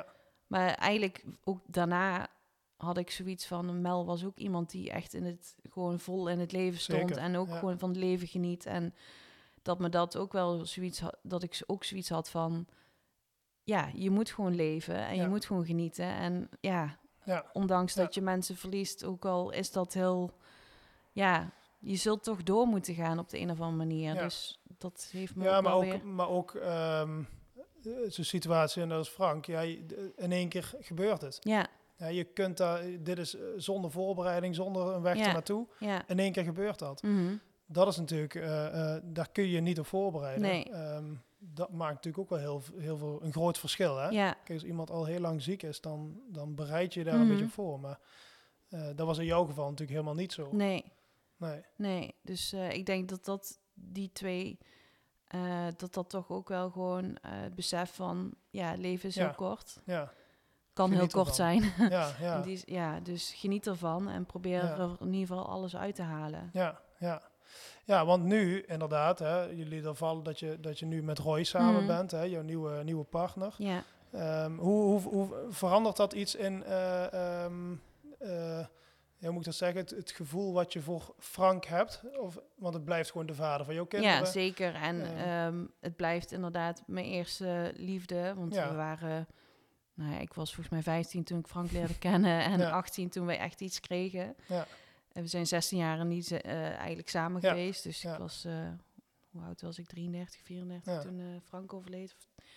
S2: Maar eigenlijk ook daarna had ik zoiets van... Mel was ook iemand die echt in het, gewoon vol in het leven stond.
S1: Zeker,
S2: En ook
S1: ja.
S2: gewoon van het leven geniet. En dat me dat ook wel zoiets had... Dat ik ook zoiets had van... Ja, je moet gewoon leven en
S1: Ja.
S2: je moet gewoon genieten. En ja,
S1: Ja.
S2: ondanks
S1: Ja.
S2: dat je mensen verliest... Ook al is dat heel... Ja, je zult toch door moeten gaan op de een of andere manier.
S1: Ja.
S2: Dus dat heeft me
S1: Ja,
S2: ook
S1: maar
S2: wel
S1: ook,
S2: weer...
S1: maar ook um, zo'n situatie, en dat is Frank. Ja, je- in één keer gebeurt het.
S2: Ja,
S1: Ja, je kunt daar, dit is eh, zonder voorbereiding, zonder een weg
S2: Ja.
S1: er naartoe.
S2: ja.
S1: In één keer gebeurt dat.
S2: Mhm.
S1: Dat is natuurlijk, uh, uh, daar kun je niet op voorbereiden.
S2: Nee.
S1: Um, dat maakt natuurlijk ook wel heel, heel veel, een groot verschil. Hè?
S2: Ja.
S1: Kijk, als iemand al heel lang ziek is, dan, dan bereid je je daar
S2: Mhm.
S1: een beetje op voor. Maar uh, dat was in jouw geval natuurlijk helemaal niet zo.
S2: Nee.
S1: Nee.
S2: Nee, dus uh, ik denk dat dat die twee, uh, dat dat toch ook wel gewoon uh, het besef van, ja, leven is
S1: Ja.
S2: heel kort.
S1: Ja.
S2: Kan
S1: Geniet
S2: heel kort
S1: ervan.
S2: zijn.
S1: Ja, ja.
S2: En die, ja, dus geniet ervan en probeer
S1: Ja.
S2: er in ieder geval alles uit te halen.
S1: Ja, ja. Ja, want nu inderdaad, hè, jullie er vallen dat je, dat je nu met Roy samen
S2: Mhm.
S1: bent, hè, jouw nieuwe, nieuwe partner.
S2: Ja.
S1: Um, hoe, hoe, hoe verandert dat iets in, uh, um, uh, ja, hoe moet ik dat zeggen, het, het gevoel wat je voor Frank hebt? Of, want het blijft gewoon de vader van jouw kinderen.
S2: Ja, zeker. En
S1: Ja.
S2: um, het blijft inderdaad mijn eerste liefde. Want
S1: Ja.
S2: we waren, nou ja, ik was volgens mij vijftien toen ik Frank leerde kennen. En
S1: Ja.
S2: achttien toen we echt iets kregen.
S1: Ja.
S2: En we zijn zestien jaar niet uh, eigenlijk samen
S1: Ja.
S2: geweest. Dus
S1: Ja.
S2: ik was, uh, hoe oud was ik? drieëndertig, vierendertig
S1: Ja.
S2: toen uh, Frank overleed.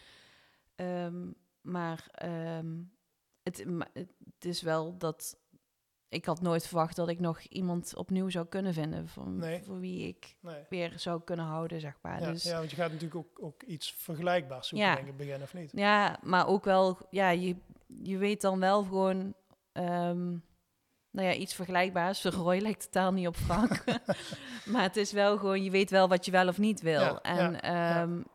S2: Um, maar um, het, ma- het is wel dat... Ik had nooit verwacht dat ik nog iemand opnieuw zou kunnen vinden... Van,
S1: Nee.
S2: voor wie ik
S1: Nee.
S2: weer zou kunnen houden, zeg maar.
S1: Ja,
S2: Dus,
S1: ja, want je gaat natuurlijk ook, ook iets vergelijkbaars zoeken,
S2: Ja.
S1: denk ik, in het begin, of niet?
S2: ja, maar ook wel... Ja, je, je weet dan wel gewoon... Um, nou ja, iets vergelijkbaars. Roy lijkt totaal niet op Frank. Maar het is wel gewoon... Je weet wel wat je wel of niet wil.
S1: Ja,
S2: en
S1: ja,
S2: um,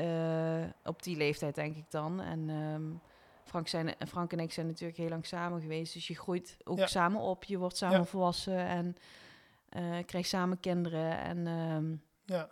S2: uh, op die leeftijd denk ik dan. En... Um, Frank, zijn, Frank en ik zijn natuurlijk heel lang samen geweest. Dus je groeit ook
S1: Ja.
S2: samen op. Je wordt samen
S1: Ja.
S2: volwassen en uh, krijgt samen kinderen. En um,
S1: Ja.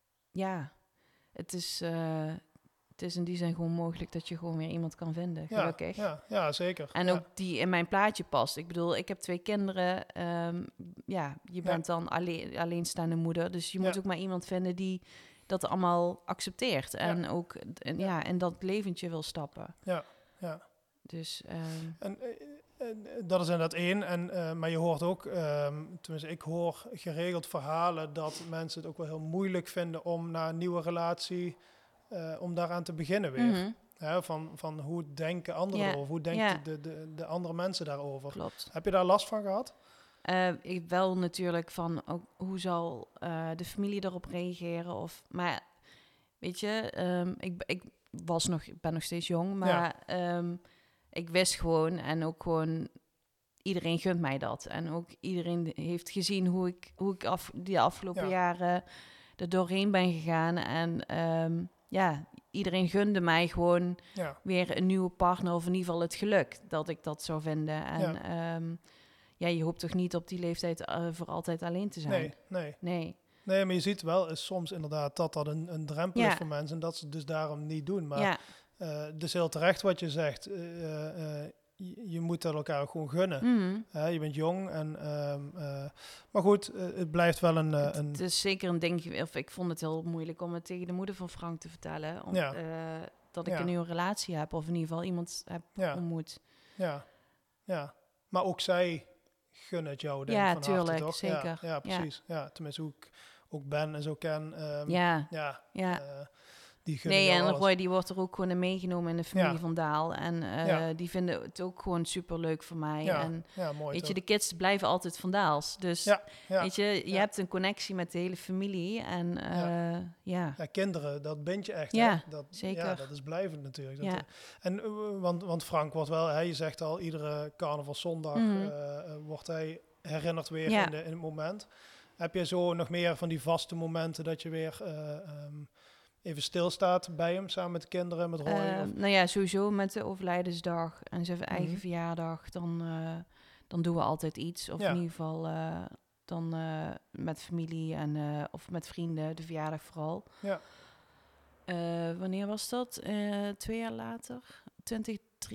S2: ja, het is, uh, het is in die zin gewoon mogelijk dat je gewoon weer iemand kan vinden. Gelukkig.
S1: Ja, ja, ja zeker.
S2: En
S1: ja.
S2: ook die in mijn plaatje past. Ik bedoel, ik heb twee kinderen. Um, ja, je bent
S1: Ja.
S2: dan alleen, alleenstaande moeder. Dus je moet
S1: Ja.
S2: ook maar iemand vinden die dat allemaal accepteert. En
S1: Ja.
S2: ook en,
S1: Ja.
S2: ja, en dat leventje wil stappen.
S1: Ja, ja.
S2: Dus... Um,
S1: En, en dat is inderdaad één. En, uh, maar je hoort ook, um, tenminste ik hoor geregeld verhalen dat mensen het ook wel heel moeilijk vinden om na een nieuwe relatie, uh, om daaraan te beginnen weer.
S2: mm-hmm.
S1: Hè, van, van hoe denken anderen
S2: Ja.
S1: erover? Hoe denken
S2: Ja.
S1: de, de, de andere mensen daarover?
S2: Klopt.
S1: Heb je daar last van gehad?
S2: Uh, ik wel natuurlijk van ook, hoe zal uh, de familie erop reageren? Of, maar weet je, um, ik, ik was nog, ik ben nog steeds jong, maar ja. um, ik wist gewoon en ook gewoon iedereen gunt mij dat. En ook iedereen heeft gezien hoe ik, hoe ik af, die afgelopen ja. jaren er doorheen ben gegaan. En um, ja, iedereen gunde mij gewoon
S1: ja.
S2: weer een nieuwe partner of in ieder geval het geluk dat ik dat zou vinden. En ja, um, ja je hoopt toch niet op die leeftijd uh, voor altijd alleen te zijn?
S1: Nee, nee.
S2: Nee.
S1: Nee, maar je ziet wel is soms inderdaad dat dat een, een drempel
S2: ja.
S1: is voor mensen en dat ze het dus daarom niet doen. Maar
S2: ja.
S1: uh, dus heel terecht wat je zegt. Uh, uh, je, je moet dat elkaar ook gewoon gunnen.
S2: Mm.
S1: Uh, je bent jong en um, uh, maar goed, uh, het blijft wel een, uh,
S2: het,
S1: een...
S2: Het is zeker een ding, of ik vond het heel moeilijk om het tegen de moeder van Frank te vertellen. Om,
S1: ja.
S2: uh, dat ik
S1: ja.
S2: een nieuwe relatie heb of in ieder geval iemand heb
S1: ja.
S2: ontmoet.
S1: Ja, ja. Maar ook zij gunnen het jou denk
S2: ja,
S1: van
S2: tuurlijk,
S1: harte, toch?
S2: Zeker.
S1: Ja, ja precies. Ja. ja, tenminste hoe ik ook ben en zo ken. Um,
S2: ja,
S1: ja.
S2: ja.
S1: Uh, die gunnen
S2: nee,
S1: jou
S2: en
S1: alles.
S2: Roy die wordt er ook gewoon in meegenomen in de familie
S1: ja.
S2: van Daal. En uh, ja. die vinden het ook gewoon superleuk voor mij.
S1: Ja,
S2: en
S1: ja, mooi
S2: weet
S1: toch?
S2: je, de kids blijven altijd van Daals. Dus
S1: ja, ja,
S2: weet je, je
S1: ja.
S2: hebt een connectie met de hele familie. En uh, ja. ja.
S1: Ja, kinderen, dat bind je echt.
S2: Ja,
S1: hè? Dat,
S2: zeker.
S1: Ja, dat is blijvend natuurlijk.
S2: Ja.
S1: Dat, en, uh, want, want Frank wordt wel, hè, je zegt al, iedere carnavalszondag
S2: mm-hmm.
S1: uh, wordt hij herinnerd weer
S2: ja.
S1: in, de, in het moment. Heb je zo nog meer van die vaste momenten dat je weer uh, um, even stilstaat bij hem, samen met de kinderen, met Roy?
S2: Uh,
S1: of?
S2: nou ja, sowieso met de overlijdensdag en zijn eigen
S1: mm-hmm.
S2: verjaardag, dan, uh, dan doen we altijd iets. Of
S1: ja.
S2: in ieder geval uh, dan uh, met familie en, uh, of met vrienden, de verjaardag vooral.
S1: Ja.
S2: Uh, wanneer was dat? Uh, twee jaar later? twintig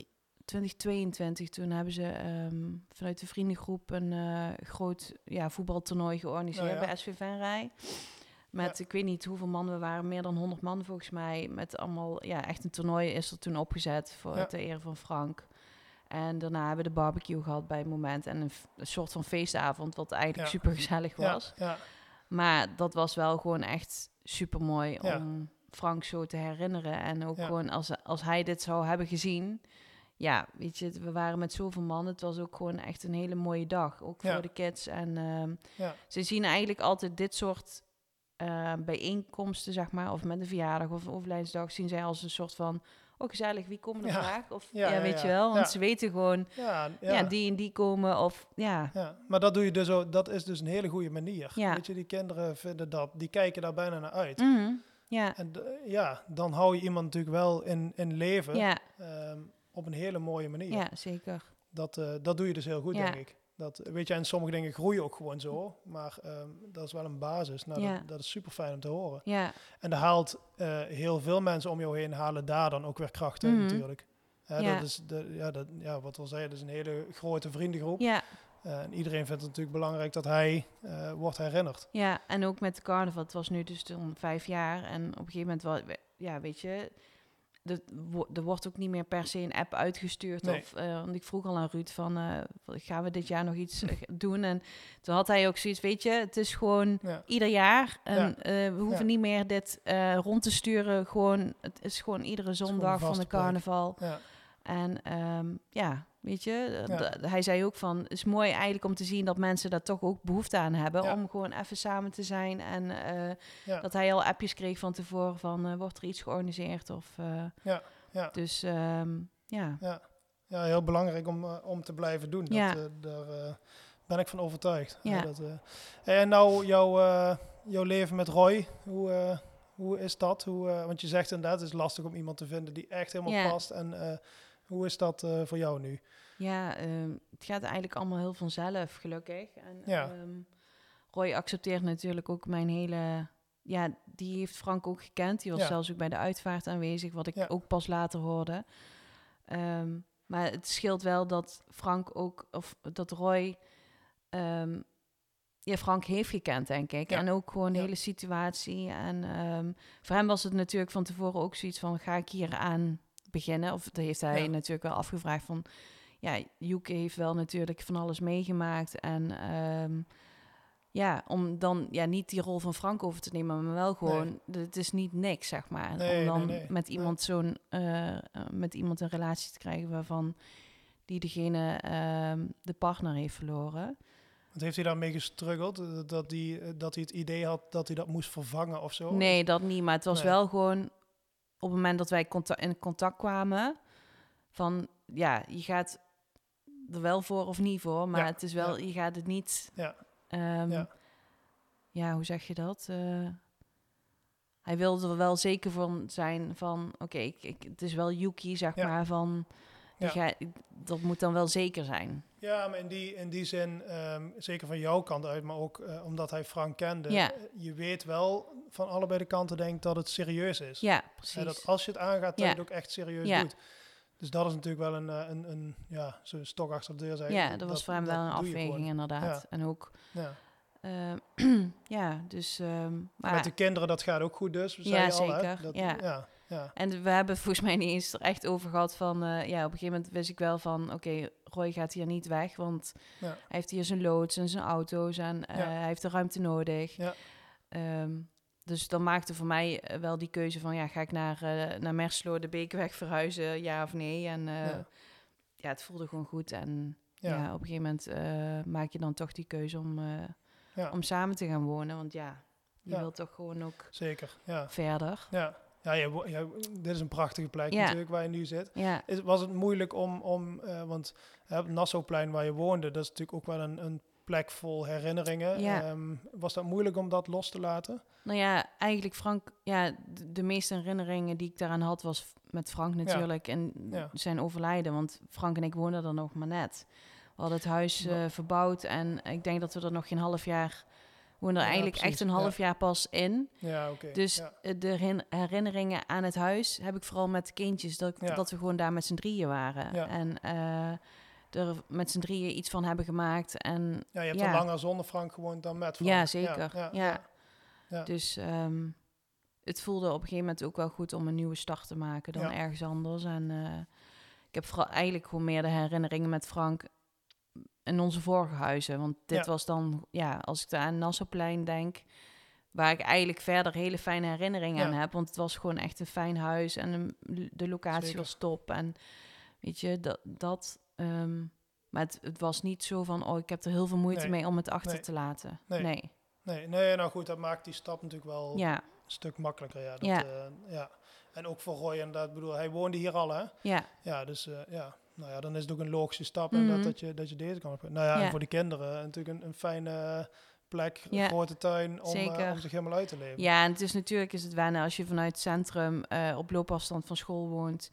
S2: twintig tweeëntwintig, toen hebben ze um, vanuit de vriendengroep een uh, groot ja, voetbaltoernooi georganiseerd oh, ja. bij S V Venray. Met, ja. ik weet niet hoeveel man we waren, meer dan honderd man volgens mij. Met allemaal, ja, echt een toernooi is er toen opgezet voor ja. ter ere van Frank. En daarna hebben we de barbecue gehad bij het moment. En een, f- een soort van feestavond, wat eigenlijk ja. super gezellig was. Ja. Ja. Maar dat was wel gewoon echt super mooi ja. om Frank zo te herinneren. En ook ja. gewoon als, als hij dit zou hebben gezien. Ja, weet je, we waren met zoveel man. Het was ook gewoon echt een hele mooie dag. Ook ja. voor de kids. En um, ja. ze zien eigenlijk altijd dit soort uh, bijeenkomsten, zeg maar. Of met een verjaardag of een overlijdensdag. Zien zij als een soort van... Oh, gezellig, wie komen er ja. vandaag? Of ja, ja, ja weet ja. je wel, want ja. ze weten gewoon, ja, ja. ja, die en die komen of ja.
S1: ja. Maar dat doe je dus ook, dat is dus een hele goede manier. Ja. Weet je, die kinderen vinden dat, die kijken daar bijna naar uit.
S2: Mm-hmm. Ja.
S1: En d- ja, dan hou je iemand natuurlijk wel in, in leven
S2: ja.
S1: um, op een hele mooie manier.
S2: Ja, zeker.
S1: Dat, uh, dat doe je dus heel goed,
S2: ja.
S1: denk ik. Dat, weet je, en sommige dingen groeien ook gewoon zo. Maar um, dat is wel een basis. Nou, ja. dat, dat is super fijn om te horen.
S2: Ja.
S1: En daar haalt uh, heel veel mensen om jou heen halen daar dan ook weer kracht uit mm-hmm. natuurlijk. Uh, ja. Dat is de, ja, dat, ja, wat we al zeiden, dat is een hele grote vriendengroep.
S2: Ja.
S1: Uh, en iedereen vindt het natuurlijk belangrijk dat hij uh, wordt herinnerd.
S2: Ja, en ook met de carnaval. Het was nu dus dan vijf jaar. En op een gegeven moment, wel, ja, weet je... De, wo- er wordt ook niet meer per se een app uitgestuurd. Nee. Of, uh, want ik vroeg al aan Ruud van, uh, gaan we dit jaar nog iets uh, doen? En toen had hij ook zoiets, weet je, het is gewoon ja. ieder jaar. En ja. uh, we hoeven ja. niet meer dit uh, rond te sturen. Gewoon, het is gewoon iedere zondag van de carnaval. Ja. En um, ja, weet je, ja. d- hij zei ook van, het is mooi eigenlijk om te zien dat mensen daar toch ook behoefte aan hebben. Ja. Om gewoon even samen te zijn. En uh, ja. dat hij al appjes kreeg van tevoren van, uh, wordt er iets georganiseerd? Of, uh,
S1: ja. Ja.
S2: Dus um, ja.
S1: ja. Ja, heel belangrijk om, uh, om te blijven doen. Dat, ja. uh, daar uh, ben ik van overtuigd.
S2: Ja.
S1: Uh, dat, uh, en nou, jouw, uh, jouw leven met Roy, hoe... Uh, Hoe is dat? Hoe, uh, want je zegt inderdaad, het is lastig om iemand te vinden die echt helemaal ja. past. En uh, hoe is dat uh, voor jou nu?
S2: Ja, um, het gaat eigenlijk allemaal heel vanzelf, gelukkig. En ja. um, Roy accepteert natuurlijk ook mijn hele... Ja, die heeft Frank ook gekend. Die was ja. zelfs ook bij de uitvaart aanwezig, wat ik ja. ook pas later hoorde. Um, maar het scheelt wel dat Frank ook... Of dat Roy... Um, Ja, Frank heeft gekend, denk ik. Ja. En ook gewoon de ja. hele situatie. En um, voor hem was het natuurlijk van tevoren ook zoiets van... ga ik hier aan beginnen? Of dat heeft hij ja. natuurlijk wel afgevraagd van... ja, Joeke heeft wel natuurlijk van alles meegemaakt. En um, ja, om dan ja, niet die rol van Frank over te nemen... maar wel gewoon, nee. het is niet niks, zeg maar.
S1: Nee,
S2: om dan
S1: nee, nee.
S2: met iemand
S1: nee.
S2: zo'n... Uh, uh, met iemand een relatie te krijgen waarvan... die degene uh, de partner heeft verloren...
S1: Want heeft hij daarmee gestruggeld? Dat hij, dat hij het idee had dat hij dat moest vervangen of zo?
S2: Nee, dat niet. Maar het was nee. wel gewoon... op het moment dat wij contact, in contact kwamen... van ja, je gaat er wel voor of niet voor... maar ja, het is wel, ja. je gaat het niet...
S1: Ja,
S2: um, ja. ja hoe zeg je dat? Uh, hij wilde er wel zeker van zijn van... oké, okay, ik, ik, het is wel Yuki, zeg ja. maar, van... Ja. Ga, dat moet dan wel zeker zijn.
S1: Ja, maar in die, in die zin, um, zeker van jouw kant uit, maar ook uh, omdat hij Frank kende,
S2: ja.
S1: je weet wel van allebei de kanten denk dat het serieus is.
S2: Ja, precies.
S1: En dat als je het aangaat, dat
S2: ja.
S1: je het ook echt serieus ja. doet. Dus dat is natuurlijk wel een, een, een ja, zo'n stok achter de deur. Zeg.
S2: Ja, dat, dat was voor hem wel een afweging inderdaad. Ja. En ook... Ja. Uh, ja, dus... Um, maar
S1: met de kinderen, dat gaat ook goed dus.
S2: Ja,
S1: je
S2: zeker.
S1: Al, hè? Dat,
S2: ja.
S1: Ja, ja.
S2: En we hebben volgens mij niet eens er echt over gehad van... Uh, ja, op een gegeven moment wist ik wel van... Oké, okay, Roy gaat hier niet weg, want ja. hij heeft hier zijn loods en zijn auto's... en uh, ja. hij heeft de ruimte nodig.
S1: Ja.
S2: Um, dus dan maakte voor mij wel die keuze van... ja, ga ik naar, uh, naar Merslo de Beekweg verhuizen, ja of nee? En uh, ja. ja, het voelde gewoon goed. En ja, ja op een gegeven moment uh, maak je dan toch die keuze om... Uh, Ja. om samen te gaan wonen, want ja, je ja. wilt toch gewoon ook
S1: Zeker, ja.
S2: verder.
S1: Ja, ja, ja, ja, dit is een prachtige plek
S2: ja.
S1: natuurlijk waar je nu zit.
S2: Ja.
S1: Is, was het moeilijk om, om uh, want uh, het Nassauplein waar je woonde, dat is natuurlijk ook wel een, een plek vol herinneringen.
S2: Ja.
S1: Um, was dat moeilijk om dat los te laten?
S2: Nou ja, eigenlijk Frank, ja, de, de meeste herinneringen die ik daaraan had was met Frank natuurlijk ja. en ja. zijn overlijden, want Frank en ik woonden er nog maar net. We hadden het huis uh, verbouwd en ik denk dat we er nog geen half jaar woonde er
S1: Ja,
S2: eigenlijk
S1: precies,
S2: echt een half
S1: ja.
S2: jaar pas in.
S1: Ja, oké.
S2: Dus
S1: ja.
S2: eh, de herin- herinneringen aan het huis heb ik vooral met de kindjes. Dat, ik-
S1: Ja.
S2: dat we gewoon daar met z'n drieën waren.
S1: Ja.
S2: En eh, er met z'n drieën iets van hebben gemaakt. En
S1: Ja, je hebt
S2: ja.
S1: al langer zonder Frank gewoond dan met Frank.
S2: Ja, zeker.
S1: Ja, ja,
S2: Ja.
S1: ja. Ja.
S2: Dus ehm, het voelde op een gegeven moment ook wel goed om een nieuwe start te maken dan
S1: Ja.
S2: ergens anders. En eh, ik heb vooral eigenlijk gewoon meer de herinneringen met Frank in onze vorige huizen. Want dit
S1: Ja.
S2: was dan, ja, als ik daar aan Nassauplein denk, waar ik eigenlijk verder hele fijne herinneringen
S1: Ja.
S2: aan heb. Want het was gewoon echt een fijn huis en een- de locatie
S1: Zeker.
S2: was top. En weet je, dat... dat ehm, maar het, het was niet zo van, oh, ik heb er heel veel moeite
S1: Nee.
S2: mee om het achter
S1: Nee.
S2: te laten.
S1: Nee.
S2: Nee.
S1: Nee, nee, nou goed, dat maakt die stap natuurlijk wel
S2: Ja,
S1: een stuk makkelijker. Ja. Dat,
S2: Ja.
S1: eh, ja. En ook voor Roy inderdaad, ik bedoel, hij woonde hier al, hè?
S2: ja,
S1: Ja, dus eh, ja. Nou ja, dan is het ook een logische stap en
S2: Mhm.
S1: dat, dat, je, dat je deze kan opnemen. Nou ja,
S2: Ja.
S1: en voor de kinderen natuurlijk een, een fijne plek,
S2: Ja.
S1: een grote tuin om, eh,
S2: Zeker.
S1: om zich helemaal uit te leven.
S2: ja, en het is natuurlijk is het wennen als je vanuit het centrum eh, op loopafstand van school woont.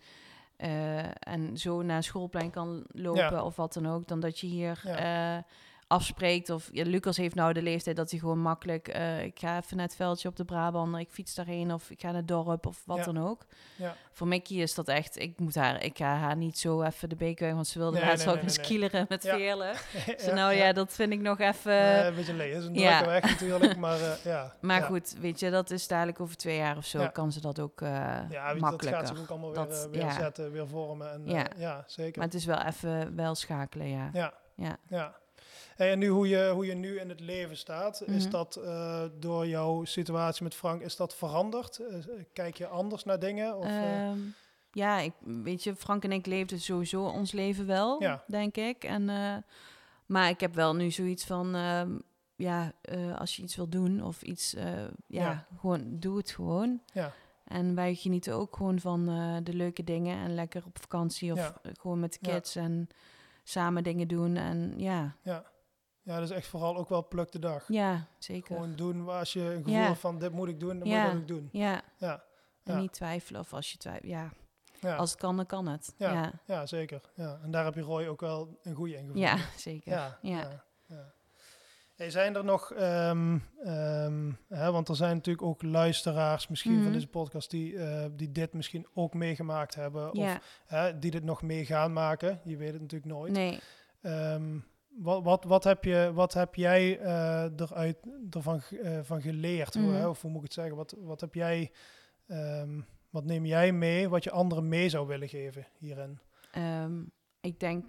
S2: eh, en zo naar een schoolplein kan lopen
S1: Ja.
S2: of wat dan ook, dan dat je hier
S1: Ja.
S2: eh, afspreekt. Of ja, Lucas heeft nou de leeftijd dat hij gewoon makkelijk, eh, ik ga even naar het veldje op de Brabander, ik fiets daarheen of ik ga naar het dorp of wat
S1: Ja.
S2: dan ook.
S1: Ja.
S2: Voor Mickey is dat echt, ik moet haar, ik ga haar niet zo even de beekweg, want ze wilde
S1: Nee,
S2: laatst
S1: nee,
S2: ook
S1: nee,
S2: eens
S1: nee,
S2: kieleren met
S1: Ja.
S2: Veerle. Dus nou ja, dat vind ik nog even...
S1: Eh, een beetje leeg. Het is een
S2: ja.
S1: drukke weg natuurlijk, maar eh, ja.
S2: Maar
S1: ja.
S2: goed, weet je, dat is dadelijk over twee jaar of zo,
S1: Ja.
S2: kan ze dat ook eh
S1: Ja, weet je, dat
S2: makkelijker.
S1: gaat zich ook allemaal
S2: Dat-
S1: weer, eh, weer
S2: ja.
S1: zetten, weer vormen. En,
S2: Ja.
S1: ja. ja, zeker.
S2: Maar het is wel even wel schakelen, ja.
S1: Ja,
S2: Ja.
S1: ja. Hey, en nu hoe je, hoe je nu in het leven staat, is
S2: Mhm.
S1: dat eh, door jouw situatie met Frank, is dat veranderd? Eh, kijk je anders naar dingen? Of, eh,
S2: Ehm, ja, ik, weet je, Frank en ik leefden sowieso ons leven wel,
S1: Ja.
S2: denk ik. En, eh, maar ik heb wel nu zoiets van, ehm, ja, eh, als je iets wil doen of iets, eh, ja,
S1: Ja.
S2: gewoon doe het gewoon.
S1: Ja.
S2: En wij genieten ook gewoon van eh, de leuke dingen en lekker op vakantie of
S1: Ja.
S2: eh, gewoon met de
S1: Ja.
S2: kids en samen dingen doen. En ja,
S1: ja. ja, dat is echt vooral ook wel pluk de dag.
S2: ja, zeker.
S1: Gewoon doen waar als je een gevoel
S2: Ja.
S1: hebt van dit moet ik doen, dan
S2: Ja.
S1: moet je dat ook doen.
S2: Ja,
S1: Ja,
S2: en
S1: Ja.
S2: niet twijfelen of als je twijfelt, ja,
S1: ja.
S2: als het kan, dan kan het.
S1: Ja.
S2: Ja,
S1: ja zeker. Ja. En daar heb je Roy ook wel een goede in gevonden.
S2: ja, zeker.
S1: Ja,
S2: Ja.
S1: ja, ja. Hey, zijn er nog, ehm, ehm, hè, want er zijn natuurlijk ook luisteraars misschien
S2: Mhm.
S1: van deze podcast die, eh, die dit misschien ook meegemaakt hebben.
S2: Ja,
S1: Of hè, die dit nog mee gaan maken. Je weet het natuurlijk nooit.
S2: nee.
S1: Ehm, wat, wat, wat, heb je, wat heb jij eh, eruit, ervan ge- eh, van geleerd? Hoe,
S2: Mhm.
S1: hè, of hoe moet ik het zeggen? Wat, wat heb jij, ehm, wat neem jij mee wat je anderen mee zou willen geven hierin?
S2: Ehm, ik denk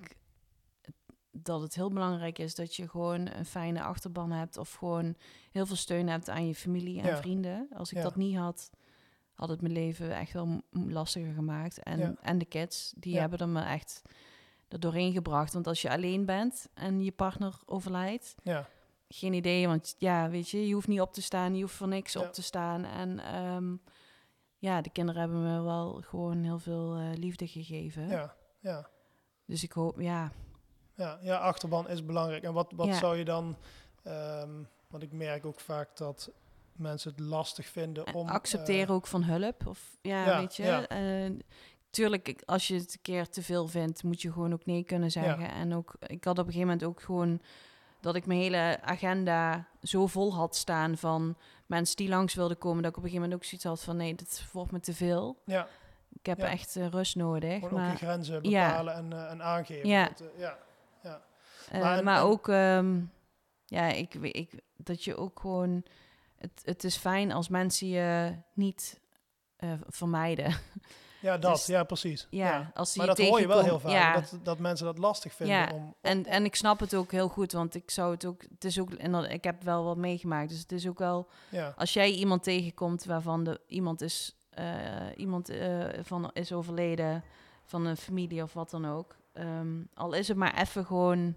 S2: dat het heel belangrijk is dat je gewoon een fijne achterban hebt of gewoon heel veel steun hebt aan je familie en
S1: Ja.
S2: vrienden. Als ik
S1: Ja.
S2: dat niet had, had het mijn leven echt wel m- lastiger gemaakt. En,
S1: Ja.
S2: en de kids, die
S1: Ja.
S2: hebben er me echt er doorheen gebracht. Want als je alleen bent en je partner overlijdt,
S1: Ja,
S2: geen idee. Want ja, weet je, je hoeft niet op te staan, je hoeft voor niks
S1: Ja.
S2: op te staan. En ehm, ja, de kinderen hebben me wel gewoon heel veel eh, liefde gegeven.
S1: ja, ja.
S2: Dus ik hoop, ja,
S1: Ja, ja, achterban is belangrijk. En wat, wat
S2: Ja.
S1: zou je dan... ehm, want ik merk ook vaak dat mensen het lastig vinden om...
S2: accepteren
S1: eh,
S2: ook van hulp. Of ja,
S1: Ja,
S2: weet je.
S1: ja.
S2: eh, tuurlijk, ik- als je het een keer te veel vindt, moet je gewoon ook nee kunnen zeggen. En ook, ik had op een gegeven moment ook gewoon dat ik mijn hele agenda zo vol had staan van mensen die langs wilden komen, dat ik op een gegeven moment ook zoiets had van nee, dit wordt me te veel.
S1: ja,
S2: Ik heb
S1: Ja.
S2: echt eh, rust nodig.
S1: gewoon ook
S2: Maar,
S1: je grenzen
S2: ja.
S1: bepalen en, eh, en aangeven.
S2: Ja.
S1: Dat, eh, ja, ja,
S2: eh,
S1: maar
S2: maar
S1: en- en-
S2: ook, ehm, ja, ik, weet- ik, dat je ook gewoon, het, het is fijn als mensen je niet eh, vermijden.
S1: ja, dat.
S2: Dus-
S1: ja, precies.
S2: Ja, als ze
S1: Maar
S2: je
S1: dat hoor je wel heel
S2: tegenkomen-
S1: vaak.
S2: ja.
S1: Dat, dat mensen dat lastig vinden.
S2: Ja,
S1: Om,
S2: En, en ik snap het ook heel goed, want ik zou het ook, het is ook, en dat, ik heb wel wat meegemaakt, dus het is ook wel,
S1: ja,
S2: als jij iemand tegenkomt waarvan de, iemand is, eh, iemand eh, van is overleden, van een familie of wat dan ook, ehm, al is het maar even gewoon,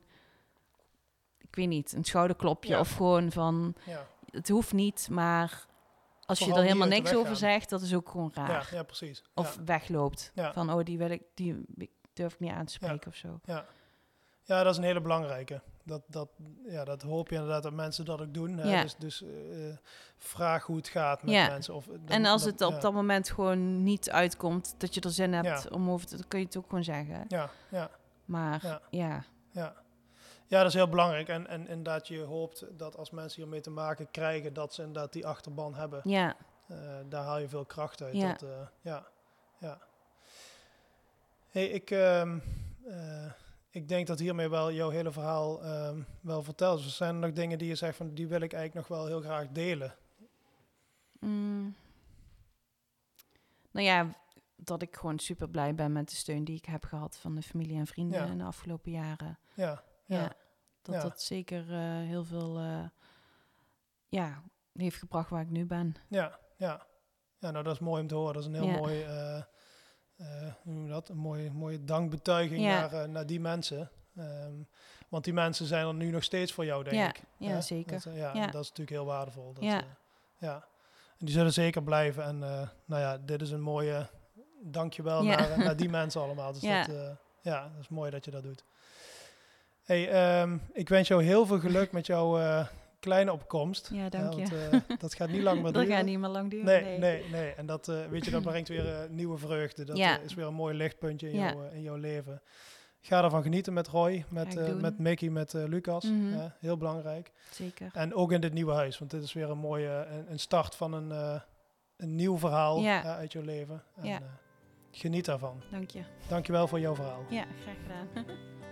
S2: ik weet niet, een schouderklopje
S1: Ja.
S2: of gewoon van,
S1: ja,
S2: het hoeft niet, maar als
S1: Vooral
S2: je er
S1: niet
S2: helemaal
S1: uit de
S2: niks
S1: weg
S2: over
S1: gaan.
S2: zegt, dat is ook gewoon raar.
S1: ja, ja, precies.
S2: Of
S1: ja,
S2: wegloopt,
S1: Ja.
S2: van oh, die wil ik, die durf ik niet aan te spreken of zo.
S1: ja. ja, dat is een hele belangrijke. Dat, dat, ja, dat hoop je inderdaad dat mensen dat ook doen. Hè?
S2: Ja.
S1: Dus, dus eh, vraag hoe het gaat met
S2: Ja.
S1: mensen. Of, dan-
S2: En als
S1: dan-
S2: het op
S1: ja.
S2: dat moment gewoon niet uitkomt, dat je er zin hebt
S1: Ja.
S2: om over te, dan kun je het ook gewoon zeggen.
S1: Ja, ja,
S2: Maar
S1: Ja.
S2: ja,
S1: ja. Ja, dat is heel belangrijk. En, en inderdaad, je hoopt dat als mensen hiermee te maken krijgen, dat ze inderdaad die achterban hebben.
S2: Ja.
S1: Uh, daar haal je veel kracht uit.
S2: Ja.
S1: Dat, uh, ja, ja. Hey, ik, um, uh, ik denk dat hiermee wel jouw hele verhaal um, wel vertelt. Dus er zijn er nog dingen die je zegt van, die wil ik eigenlijk nog wel heel graag delen.
S2: Mm. Nou ja, dat ik gewoon super blij ben met de steun die ik heb gehad van de familie en vrienden
S1: ja.
S2: in de afgelopen jaren.
S1: Ja, ja.
S2: ja dat
S1: ja.
S2: dat zeker uh, heel veel uh, ja, heeft gebracht waar ik nu ben.
S1: Ja, ja. Ja, nou dat is mooi om te horen. Dat is een heel
S2: ja.
S1: mooi, uh, uh, hoe noem je dat? Een mooie, mooie dankbetuiging
S2: ja.
S1: naar, uh, naar die mensen. Um, want die mensen zijn er nu nog steeds voor jou, denk
S2: ja.
S1: ik.
S2: Ja,
S1: ja?
S2: zeker.
S1: Dat, uh, ja,
S2: ja.
S1: dat is natuurlijk heel waardevol. Dat,
S2: ja.
S1: Uh, ja. En die zullen zeker blijven. En uh, nou ja, dit is een mooie dankjewel ja. naar, naar die mensen allemaal. Dus
S2: ja.
S1: dat, uh, ja, dat is mooi dat je dat doet. Hey, um, ik wens jou heel veel geluk met jouw uh, kleine opkomst.
S2: Ja, dank je.
S1: Ja, want, uh, dat gaat niet lang meer duren.
S2: Dat gaat niet meer lang duren,
S1: nee.
S2: Nee,
S1: nee, nee. En dat, uh, weet je, dat brengt weer uh, nieuwe vreugde. Dat
S2: ja.
S1: uh, is weer een mooi lichtpuntje in,
S2: ja.
S1: jou, uh, in jouw leven. Ga ervan genieten met Roy, met, uh, met Mickey, met uh, Lucas.
S2: Mm-hmm.
S1: Uh, heel belangrijk.
S2: Zeker.
S1: En ook in dit nieuwe huis, want dit is weer een mooie een, een start van een, uh, een nieuw verhaal
S2: ja.
S1: uh, uit jouw leven. En,
S2: ja.
S1: uh, geniet daarvan.
S2: Dank je.
S1: Dankjewel voor jouw verhaal.
S2: Ja, graag gedaan.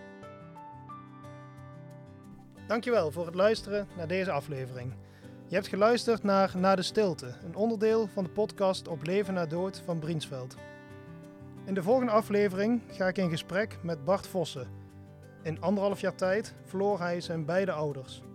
S1: Dankjewel voor het luisteren naar deze aflevering. Je hebt geluisterd naar Na de Stilte, een onderdeel van de podcast Op Leven na Dood van Briensveld. In de volgende aflevering ga ik in gesprek met Bart Vossen. In anderhalf jaar tijd verloor hij zijn beide ouders.